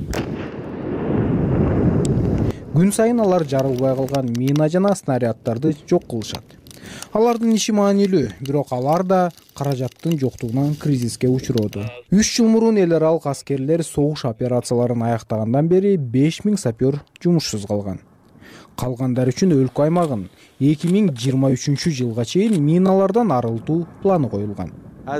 Күн сайын алар жарылбай калган мина жана снаряддарды жок кылышат. Алардын иши маанилүү, бирок алар да каражаттын жоктугунан кризиске учуроду. 3 жыл мурун эл аралык аскерлер согуш операцияларын аяктагандан бери 5000 сапер жумушсуз калган. Калгандар үчүн өлкө аймагын 2023-жылга чейин миналардан арылтуу планы коюлган.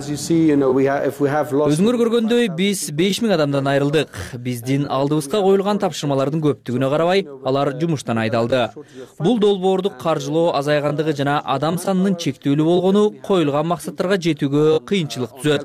Өзүңөр көргөндөй биз 5000 адамдан айрылдык. Биздин алдыбызга коюлган тапшырмалардын көптүгүнө карабай, алар жумуштан айдалды. Бул долбоорду каржылоо азайгандыгы жана адам санынын чектүүлүү болгону коюлган максаттарга жетүүгө кыйынчылык түзөт.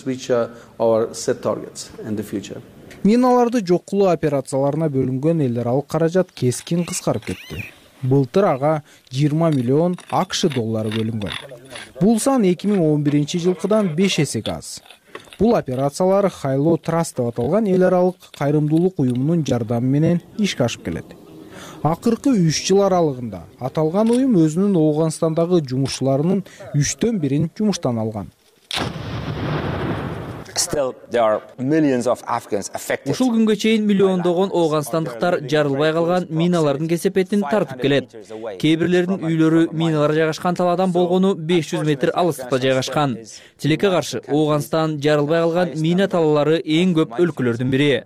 Миналарды жок кылуу операцияларына бөлүнгөн эл аралык каражат кескин кыскарып кетти. Былтыр ага 20 миллион АКШ доллары бөлүнгөн. Бул сан 2011-жылкыдан 5 эсеге аз. Бул операциялар Хайло Траст деп аталган эл аралык кайрымдуулук уюмунун жардамы менен ишке ашып келет. Акыркы 3 жыл аралыгында аталган уюм өзүнүн Ооганстандагы жумушчуларынын 3төн бирин жумуштан алган. Ушул күнгө чейин миллиондогон ооганстандыктар жарылбай калган миналардын кесепетин тартып келет. Кээ-бирлердин үйлөрү миналар жайгашкан талаадан болгону 500 метр алыстыкта жайгашкан. Тилекке каршы Ооганстан жарылбай калган мина талаалары эң көп өлкөлөрдүн бири.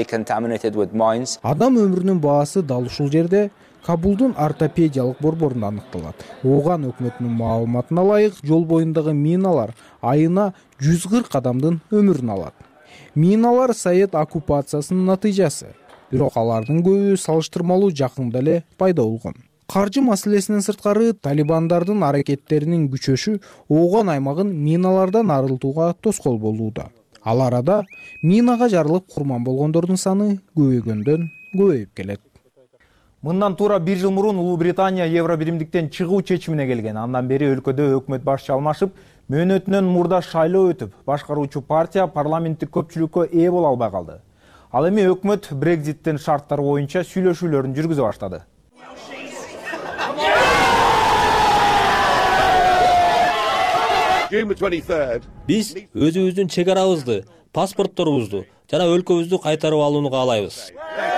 Адам өмүрүнүн баасы дал ушул жерде Кабулдун ортопедиялык борборунда аныкталат. Ооган өкмөтүнүн маалыматына ылайык, жол боюндагы миналар айына 140 адамдын өмүрүн алат. Миналар Совет оккупациясынын натыйжасы, бирок алардын көбү салыштырмалуу жакында эле пайда болгон. Каржы маселесинен сырткары талибандардын аракеттеринин күчөшү Ооган аймагын миналардан арылтууга тоскоол болууда. Ал арада минага жарылып курман болгондордун саны көбөйгөндөн көбөйүп келет. Мындан туура 1 жыл мурун Улуу Британия Евро биримдиктен чыгуу чечимине келген. Андан бери өлкөдө өкмөт башчы алмашып, мөөнөтүнөн мурда шайлоо өтүп, башкаруучу партия парламенттик көпчүлүккө ээ боло албай калды. Ал эми өкмөт Брекзиттин шарттары боюнча сүйлөшүүлөрүн жүргүзө баштады. Биз өзүбүздүн чек арабызды, паспортторубузду жана өлкөбүздү кайтарып алууну каалайбыз.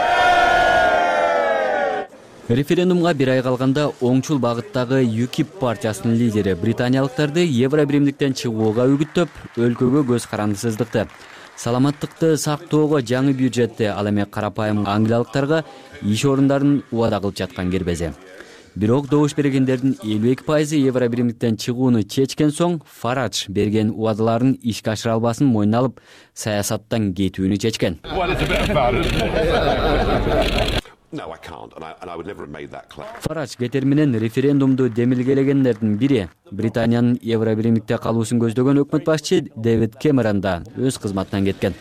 Референдумга бир ай калганда оңчул багыттагы ЮКИП партиясынын лидери британиялыктарды Евро биримдиктен чыгууга үгүттөп, өлкөгө көз карандысыздыкты, саламаттыкты сактоого жаңы бюджетти, ал эми карапайым англиялыктарга иш орундарын убада кылып жаткан кербези. Бирок добуш бергендердин 52% Евро биримдиктен чыгууну чечкен соң Фарадж берген убадаларын ишке ашыра албасын мойнуна алып, саясаттан кетүүнү чечкен. Фарадж кетер менен референдумду демилгелегендердин бири Британиянын Евро биримдикте калуусун көздөгөн өкмөт башчы Дэвид Кэмерон да өз кызматынан кеткен.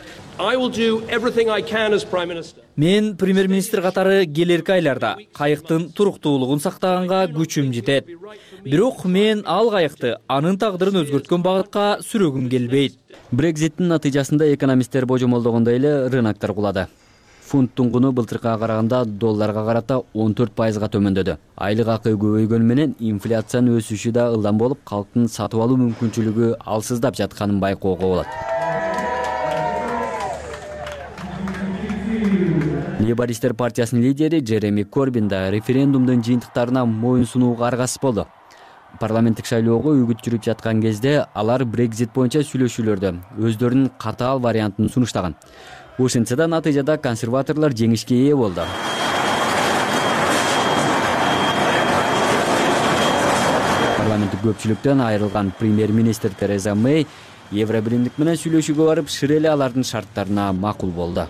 Мен премьер-министр катары келерки айларда кайыктын туруктуулугун сактаганга күчүм жетет. Бирок мен ал кайыкты анын тагдырын өзгөрткөн багытка сүрөгүм келбейт. Брекзиттин натыйжасында экономисттер божомолдогондой эле рыноктор кулады. Фунттун куну былтыркыга караганда долларга карата 14%га төмөндөдү. Айлык акы көбөйгөнү менен инфляциянын өсүшү да ылдам болуп, калктын сатып алуу мүмкүнчүлүгү алсыздап жатканын байкоого болот. Лейбористтер партиясынын лидери Джереми Корбин да референдумдун жыйынтыктарына моюн сунууга аргасыз болду. Парламенттик шайлоого үгүт жүрүп жаткан кезде алар Брекзит боюнча сүйлөшүүлөрдө өздөрүнүн катаал вариантын сунуштаган. Ошентсе да натыйжада консерваторлор жеңишке ээ болду. Парламенттик көпчүлүктөн айрылган премьер-министр Тереза Мэй Евро биримдик менен сүйлөшүүгө барып, шире эле алардын шарттарына макул болду.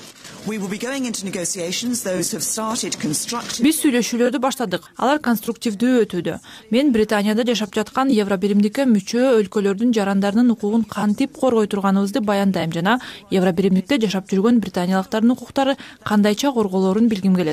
Биз сүйлөшүүлөрдү баштадык. Алар конструктивдүү өтүүдө. Мен Британияда жашап жаткан Евро биримдикке мүчө өлкөлөрдүн жарандарынын укугун кантип коргой турганыбызды баяндайм жана Евро биримдикте жашап жүргөн британиялыктардын укуктары кандайча корголоорун билгим келет.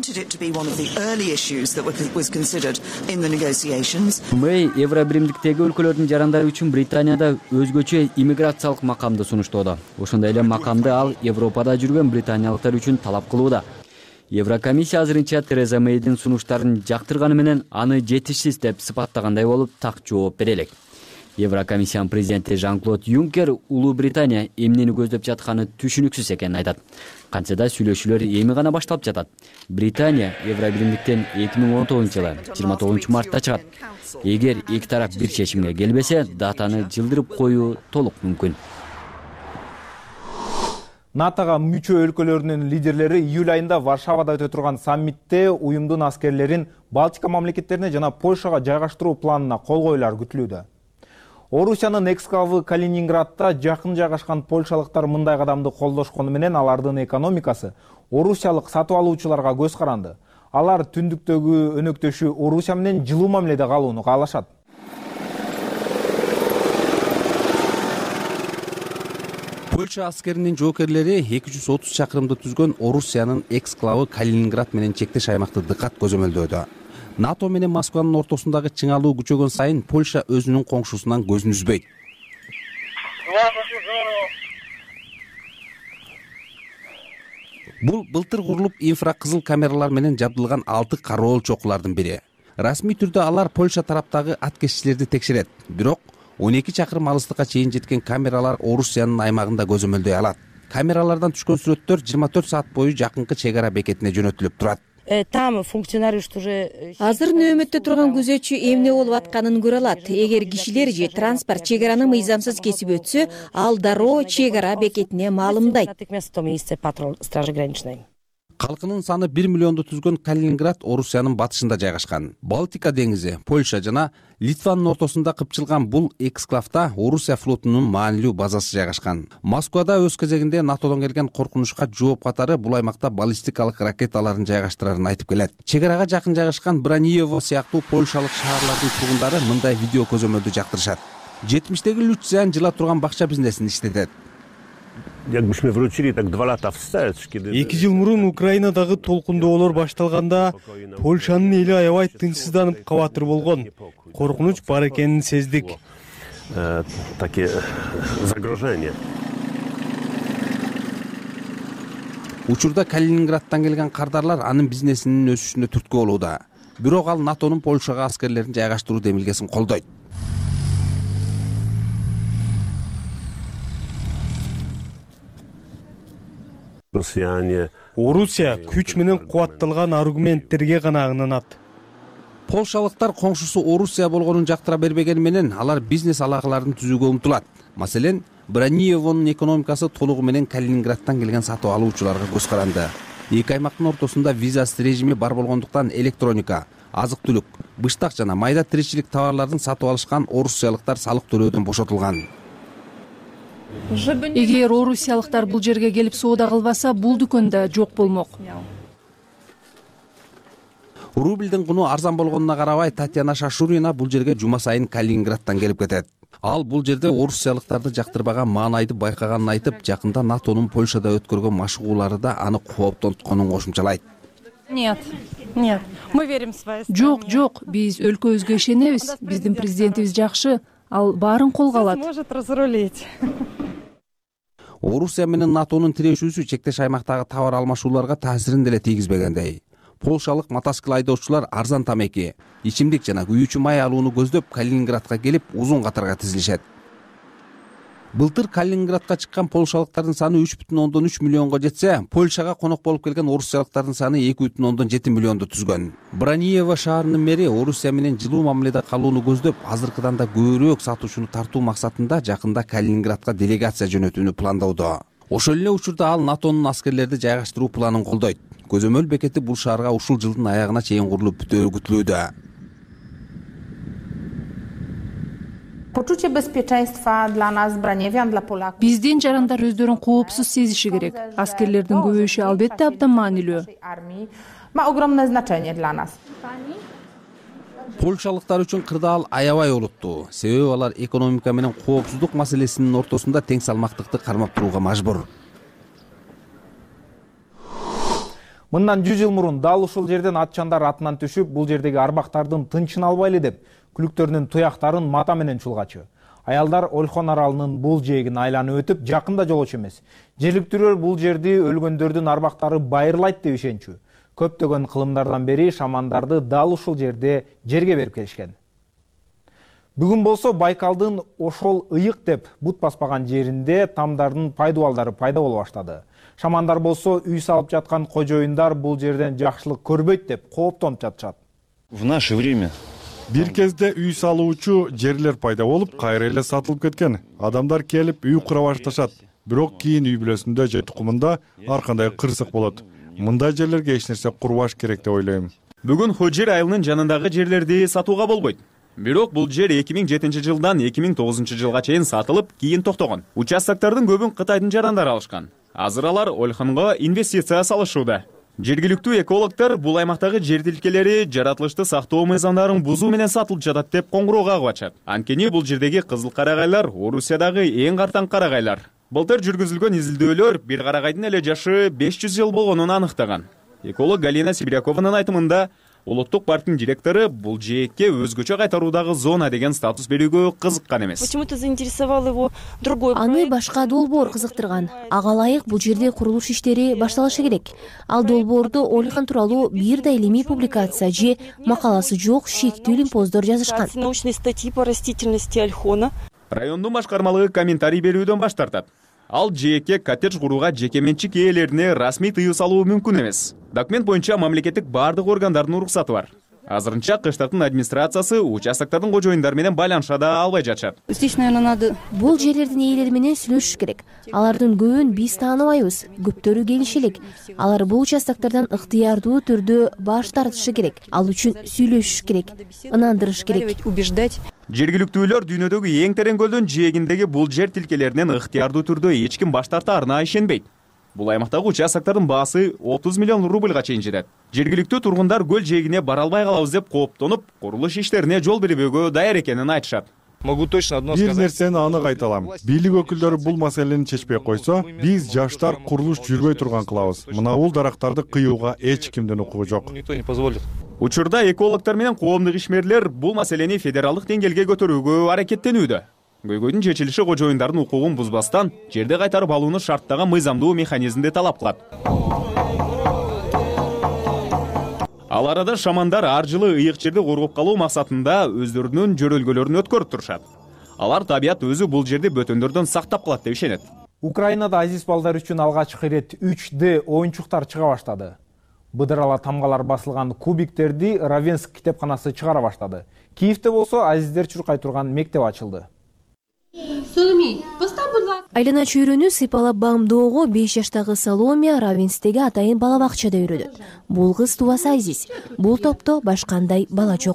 Мэй Евро биримдиктеги өлкөлөрдүн жарандары үчүн Британияда өзгөчө иммиграциялык макамды сунуштоодо. Ошондой эле макамды ал Европада жүргөн британиялыктар үчүн талап кылууда. Еврокомиссия азырынча Тереза Мэйдин сунуштарын жактырганы менен аны жетишсиз деп сыпаттагандай болуп, так жооп бере элек. Еврокомиссиянын президенти Жан-Клод Юнкер Улуу Британия эмнени көздөп жатканы түшүнүксүз экенин айтат. Кантсе да сүйлөшүүлөр эми гана башталып жатат. Британия Евро биримдиктен 2019-жылы 29 мартта чыгат. Эгер эки тарап бир чечимге келбесе, датаны жылдырып коюу толук мүмкүн. НАТОга мүчө өлкөлөрүнүн лидерлери июль айында Варшавада өтө турган саммитте уюмдун аскерлерин Балтика мамлекеттерине жана Польшага жайгаштыруу планына кол коюлары күтүлүүдө. Орусиянын эксклавы Калининградда жакын жайгашкан польшалыктар мындай кадамды колдошкону менен алардын экономикасы орусиялык сатып алуучуларга көз каранды. Алар түндүктөгү өнөктөшү Орусия менен жылуу мамиледе калууну каалашат. Польша аскеринин жоокерлери 230 чакырымды түзгөн Орусиянын эксклавы Калининград менен чектеш аймакты дыкат көзөмөлдөөдө. НАТО менен Москванын ортосундагы чыңалуу күчөгөн сайын Польша өзүнүн коңшусунан көзүн үзбөйт. Бул былтыр курулуп инфракызыл камералар менен жабдылган 6 кароол чокулардын бири. Расмий түрдө алар Польша тараптагы аткезчилерди текшерет. Бирок 12 чакырым алыстыкка чейин жеткен камералар Орусиянын аймагында көзөмөлдөй алат. Камералардан түшкөн сүрөттөр 24 саат бою жакынкы чек ара бекетине жөнөтүлүп турат. Азыр нөөмөттө турган күзөтчү эмне болуп атканын көрө алат. Эгер кишилер же транспорт чек араны мыйзамсыз кесип өтсө, ал дароо чек ара бекетине маалымдайт. Калкынын саны 1 миллионду түзгөн Калининград Орусиянын батышында жайгашкан. Балтика деңизи, Польша жана Литванын ортосунда кыпчылган бул эксклавда Орусия флотунун маанилүү базасы жайгашкан. Москвада өз кезегинде НАТОдон келген коркунучка жооп катары бул аймакта баллистикалык ракеталарын жайгаштырарын айтып келет. Чек арага жакын жайгашкан Браниево сыяктуу польшалык шаарлардын тургундары мындай видео көзөмөлдү жактырышат. 70-теги Люциан жыла турган бакча бизнесин иштетет. 2 жыл мурун Украинадагы толкундоолор башталганда Польшанын эли аябай тынчсызданып кабатыр болгон. Коркунуч бар экенин сездик. Учурда Калининградтан келген кардарлар анын бизнесинин өсүшүнө түрткү болууда. Бирок ал НАТОнун Польшага аскерлерин жайгаштыруу демилгесин колдойт. влияние. Орусия күч менен кубатталган аргументтерге гана ынанат. Полшалыктар коңшусу Орусия болгонун жактыра бергени менен алар бизнес алакаларын түзүүгө умтулат. Маселен, Браниевонун экономикасы толугу менен Калининградтан келген сатып алуучуларга көз каранды. Эки аймактын ортосунда визасыз режими бар болгондуктан электроника, азык-түлүк, быштак жана майда тиричилик товарларын сатып алышкан орусиялыктар салык төлөөдөн бошотулган. Эгер орусиялыктар бул жерге келип соода кылбаса, бул дүкөн да жок болмок. Рубльдин куну арзан болгонуна карабай, Татьяна Шашурина бул жерге жума сайын Калининградтан келип кетет. Ал бул жерде орусиялыктарды жактырбаган маанайды байкаганын айтып, жакында НАТОнун Польшада өткөргөн машыгуулары да аны кооптонтконун кошумчалайт. Нет, мы верим в свои. Жок, биз өлкөбүзгө ишенебиз. Биздин президентибиз жакшы, ал баарын колго алат. Может разрулить. Орусия менен НАТОнун тирешүүсү чектеш аймактагы товар алмашууларга таасирин деле тийгизбегендей. Полшалык мотоцикл айдоочулар арзан тамеки, ичимдик жана күйүүчү май алууну көздөп Калининградка келип узун катарга тизилишет. Былтыр Калининградка чыккан полшалыктардын саны 3,3 миллионго жетсе, Польшага конок болуп келген орусиялыктардын саны 2,7 миллионду түзгөн. Браниево шаарынын мэри Орусия менен жылуу мамиледе калууну көздөп, азыркыдан да көбүрөөк сатуучуну тартуу максатында жакында Калининградка делегация жөнөтүүнү пландаууда. Ошол эле учурда ал НАТОнун аскерлерди жайгаштыруу планын колдойт. Көзөмөл бекети бул шаарга ушул жылдын аягына чейин курулуп бүтөөрү күтүлүүдө. Poczucie bezpieczeństwa dla nas, Braniewian, dla Polaków. Биздин жарандар өздөрүн коопсуз сезиши керек. Аскерлердин көбөйүшү албетте абдан маанилүү. Ma ogromne znaczenie dla nas. Польшалыктар үчүн кырдаал аябай олуттуу. Себеби алар экономика менен коопсуздук маселесинин ортосунда тең салмактыкты кармап турууга мажбур. Мындан 100 жыл мурун дал ушул жерден атчандар атынан түшүп, бул жердеги арбактардын тынчын албайлы деп, күлүктөрүнүн туяктарын мата менен чулгачу. Аялдар Ольхон аралынын бул жээгин айланып өтүп, жакында жолочу эмес. Жергиликтүүлөр бул жерди өлгөндөрдүн арбактары байырлайт деп ишенчү. Көптөгөн кылымдардан бери шамандарды дал ушул жерде жерге берип келишкен. Бүгүн болсо Байкалдын ошол ыйык деп бут баспаган жеринде тамдардын пайдубалдары пайда боло баштады. Шамандар болсо үй салып жаткан кожоюндар бул жерден жакшылык көрбөйт деп кооптонуп жатышат. В наше время бир кезде үй салуучу жерлер пайда болуп, кайра эле сатылып кеткен. Адамдар келип үй кура башташат. Бирок кийин үй бүлөсүндө же тукумунда ар кандай кырсык болот. Мындай жерлерге эч нерсе курбаш керек деп ойлойм. Бүгүн Хожер айылынын жанындагы жерлерди сатууга болбойт. Бирок бул жер 2007 жылдан 2009 жылга чейин сатылып, кийин токтогон. Участоктордун көбүн Кытайдын жарандары алышкан. Азыр алар Ольхонго инвестиция салышууда. Жергиликтүү экологдор бул аймактагы жер тилкелери жаратылышты сактоо мыйзамдарын бузуу менен сатылып жатат деп коңгуроо кагып ачат. Анткени бул жердеги кызыл карагайлар Орусиядагы эң картаң карагайлар. Былтыр жүргүзүлгөн изилдөөлөр бир карагайдын эле жашы 500 жыл болгонун аныктаган. Эколог Галина Сибирякованын айтымында, Улуттук парктын директору бул жээкке өзгөчө кайтаруудагы зона деген статус берүүгө кызыккан эмес. Почему-то заинтересовал его другой. Аны башка долбоор кызыктырган. Ага ылайык бул жерде курулуш иштери башталышы керек. Ал долбоордо Ольхон тууралуу бир да илимий публикация же макаласы жок шектүү лимпоздор жазышкан. Научные статьи по растительности Ольхона. Райондун башкармалыгы комментарий берүүдөн баш тартат. Ал жээкке коттедж курууга жеке менчик ээлерине расмий тыюу салуу мүмкүн эмес. Документ боюнча мамлекеттик бардык органдардын уруксаты бар. Азырынча Кыштактын администрациясы участоктордун кожоюндар менен байланыша да албай жатышат. Здесь, наверное, надо. Бул жерлердин ээлери менен сүйлөшүш керек. Алардын көбүн биз тааныбайбыз, көптөрү келиши элек. Алар бул участоктордон ыктыярдуу түрдө баш тартышы керек. Ал үчүн сүйлөшүш керек, ынандырыш керек. Убеждать. Жергиликтүүлөр дүйнөдөгү эң терең көлдүн жээгиндеги бул жер тилкелеринен ыктыярдуу түрдө эч ким баш тартаарына ишенбейт. Бул аймактагы участоктордун баасы 30 миллион рубльга чейин жетет. Жергиликтүү тургундар көл жээгине бара албай калабыз деп кооптонуп, курулуш иштерине жол бербөөгө даяр экенин айтышат. Могу точно одно сказать. Бир нерсени анык айта алам. Бийлик өкүлдөрү бул маселени чечпей койсо, биз жаштар курулуш жүрбөй турган кылабыз. Мына бул дарактарды кыюуга эч кимдин укугу жок. Никто не позволит. Учурда экологдор менен коомдук ишмерлер бул маселени федералдык деңгээлге көтөрүүгө аракеттенүүдө. Көйгөйдүн чечилиши кожоюндардын укугун бузбастан, жерди кайтарып алууну шарттаган мыйзамдуу механизмди талап кылат. Ал арада шамандар ар жылы ыйык жерди коргоп калуу максатында өздөрүнүн жөрөлгөлөрүн өткөрүп турушат. Алар табият өзү бул жерди бөтөндөрдөн сактап калат деп ишенет. Украинада азиз балдар үчүн алгачкы ирет 3D оюнчуктар чыга баштады. Быдырала тамгалар басылган кубиктерди Равенск китепканасы чыгара баштады. Киевде болсо азиздер чуркай турган мектеп ачылды. Айлана чөйрөнү сыйпалап баамдоого 5 жаштагы Саломия Равенстеги атайын бала бакчада үйрөнөт. Бул кыз тубасы азиз. Бул топто башкандай бала жок.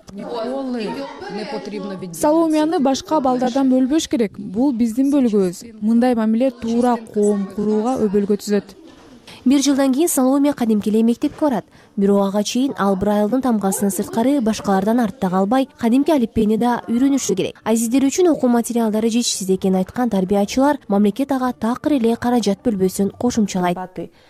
Саломияны башка балдардан бөлбөш керек. Бул биздин бөлгүбүз. Мындай мамиле туура коом курууга өбөлгө түзөт. 1 жылдан кийин Саломия кадимки эле мектепке барат. Бирок ага чейин ал Брайлдын тамгасынын сырткары башкалардан артта калбай, кадимки алиппени да үйрөнүшү керек. Азиздер үчүн окуу материалдары жетишсиз экенин айткан тарбиячылар мамлекет ага такыр эле каражат бөлбөсүн кошумчалайт.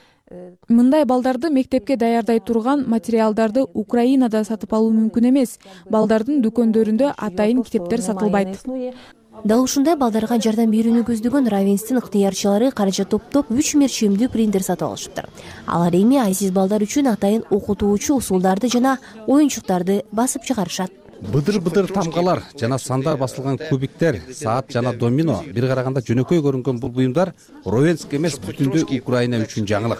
Мындай балдарды мектепке даярдай турган материалдарды Украинада сатып алуу мүмкүн эмес. Балдардын дүкөндөрүндө атайын китептер сатылбайт. Дал ушундай балдарга жардам берүүнү көздөгөн Равенстин ыктыярчылары каражат топтоп 3 мерчемдүү принтер сатып алышыптыр. Алар эми азиз балдар үчүн атайын окутуучу усулдарды жана оюнчуктарды басып чыгарышат. Быдыр тамгалар жана сандар басылган кубиктер, саат жана домино бир караганда жөнөкөй көрүнгөн бул буюмдар Ровенск эмес бүтүндөй Украина үчүн жаңылык.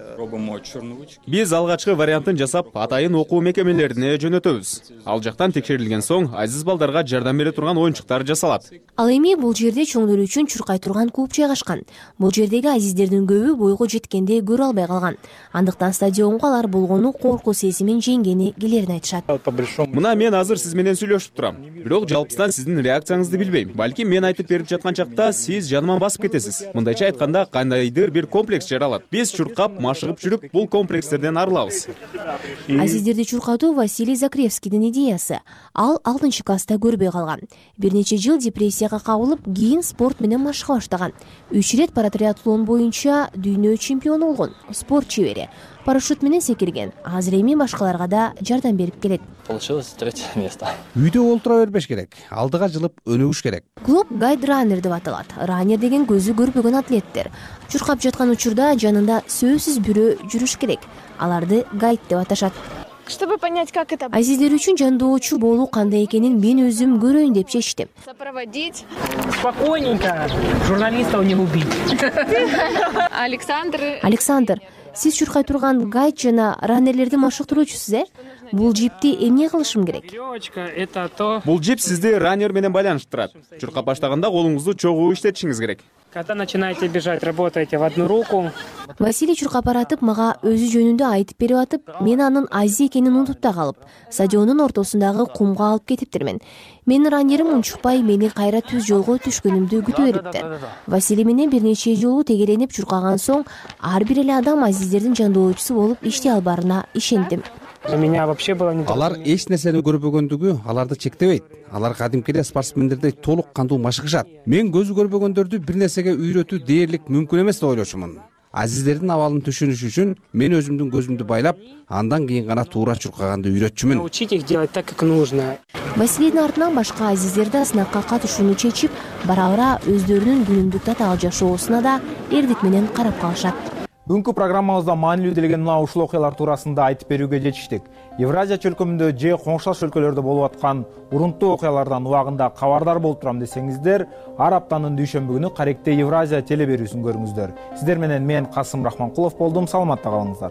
Биз алгачкы вариантын жасап, атайын окуу мекемелерине жөнөтөбүз. Ал жактан текшерилген соң азиз балдарга жардам бере турган оюнчуктар жасалат. Ал эми бул жерде чоңдор үчүн чуркай турган куб жайгашкан. Бул жердеги азиздердин көбү бойго жеткенде көрө албай калган. Андыктан стадионго алар болгону коркуу сезимин жеңгени келерин айтышат. Мына мен азыр сиз менен сүйлөшүп турам. Бирок жалпысынан сиздин реакцияңызды билбейм. Балки мен айтып берип жаткан чакта сиз жаныма басып кетесиз. Мындайча айтканда кандайдыр бир комплекс жаралат. Биз чуркап, машыгып жүрүп, бул комплекстерден арылабыз. Азиздерди чуркатуу Василий Закревскийдин идеясы. Ал 6-класста көрбөй калган. Бир нече жыл депрессияга кабылып, кийин спорт менен машыга баштаган. 3 рет паратриатлон боюнча дүйнө чемпиону болгон. Спорт чебери. Парашют менен секирген. Азыр эми башкаларга да жардам берип келет. Получилось 3-е место. Үйдө олтура бербеш керек. Алдыга жылып өнүгүш керек. Клуб Гайд Раннер деп аталат. Раннер деген көзү көрбөгөн атлеттер. Чуркап жаткан учурда жанында сөзсүз бирөө жүрүш керек. Аларды гайд деп аташат. Чтобы понять, как это... Азиздер үчүн жандоочу болуу кандай экенин мен өзүм көрөйүн деп чечтим. Сопроводить. Спокойненько. Журналистов не убить. Александр, сиз чуркай турган гайд жана раннерлерди машыктыруучусуз, Бул джипти эмне кылышым керек? Бул джип сизди раннер менен байланыштырат. Чуркап баштаганда колуңузду чогуу иштетишиңиз керек. Когда начинаете бежать, работаете в одну руку. Василий чуркап баратып мага өзү жөнүндө айтып берип атып, мен анын азиз экенин унутуп да калып, стадиондун ортосундагы кумга алып кетиптирмин. Менин раннерим унчукпай мени кайра түз жолго түшкөнүмдү күтүп бериптир. Василий менен бир нече жолу тегеренип чуркаган соң, ар бир эле адам азиздердин жандоочусу болуп иштей албарына ишендим. Алар эч нерсени көрбөгөндүгү аларды чектебейт. Алар кадимки эле спортсмендердей толук кандуу машыгышат. Мен көзү көрбөгөндөрдү бир нерсеге үйрөтүү дээрлик мүмкүн эмес деп ойлочумун. Азиздердин абалын түшүнүш үчүн мен өзүмдүн көзүмдү байлап, андан кийин гана туура чуркаганды үйрөтчүмүн. Учить их делать так, как нужно. Василийдин артынан башка азиздер да сынакка катышууну чечип, бара-бара өздөрүнүн күнүмдүк татаал жашоосуна да эрдик менен карап калышат. Бүгүнкү программабызда маанилүү делген мына ушул окуялар туурасында айтып берүүгө жетиштик. Евразия чөлкөмүндө же коңшулаш өлкөлөрдө болуп аткан урунттуу окуялардан убагында кабардар болуп турам десеңиздер, ар аптанын дүйшөмбү күнү Каректе Евразия телеберүүсүн көрүңүздөр. Сиздер менен мен Касым Рахманкулов болдум. Саламатта калыңыздар.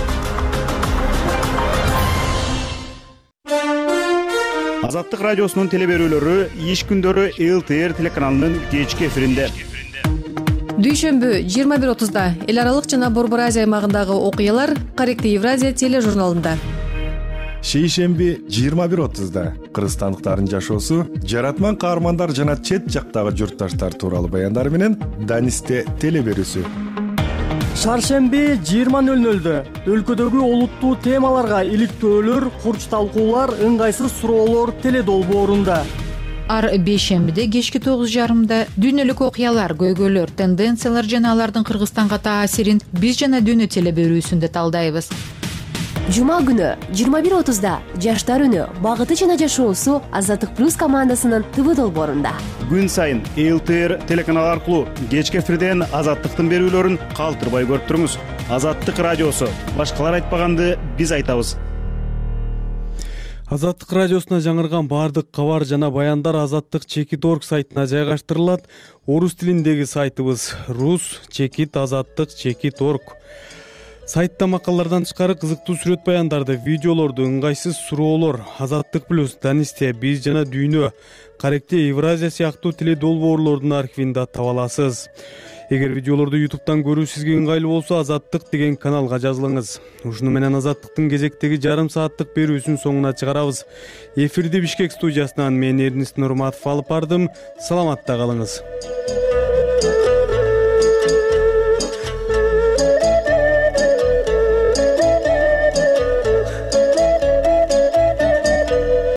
Азаттык радиосунун телеберүүлөрү иш күндөрү ЛТР телеканалынын кечки эфиринде. Дүйшөмбү 21:30-да эл аралык жана Борбор Азия аймагындагы окуялар Каректе Евразия тележурналында. Шейшемби 21:30-да кыргызстандыктардын жашоосу, жаратман каармандар жана чет жактагы журтташтар тууралуу баяндар менен Данисте телеберүүсү. Шаршемби 20:00-дө өлкөдөгү олуттуу темаларга иликтөөлөр, курч талкуулар, ыңгайсыз суроолор теледолбоорунда. Ар бейшембиде кечки 9:30-да дүйнөлүк окуялар, көйгөйлөр, тенденциялар жана алардын Кыргызстанга таасирин биз жана дүйнө телеберүүсүндө талдайбыз. Жума күнү 21:30-да жаштар үнү, багыты жана жашоосу Азаттык плюс командасынын ТВ долбоорунда. Күн сайын ЛТР телеканалы аркылуу кечки эфирден Азаттыктын берүүлөрүн калтырбай көрүп туруңуз. Азаттык радиосу. Башкалар айтпаганды биз айтабыз. Азаттык радиосуна жаңырган баардык кабар жана баяндар Азаттык.org сайтына жайгаштырылат. Орус тилиндеги сайтыбыз rus.azattik.org. Сайтта макалалардан тышкары кызыктуу сүрөт баяндарды, видеолорду, ыңгайсыз суроолор, Азаттык плюс, Данисте, Биз жана Дүйнө, Каректе, Евразия сыяктуу теле долбоорлордун архивинде таба аласыз. Эгер видеолорду YouTube'дан көрүү сизге ыңгайлуу болсо, Азаттык деген каналга жазылыңыз. Ушуну менен Азаттыктын кезектеги жарым сааттык берүүсүн соңуна чыгарабыз. Эфирди Бишкек студиясынан мен Эрнест Нурматов алып бардым. Саламатта калыңыз.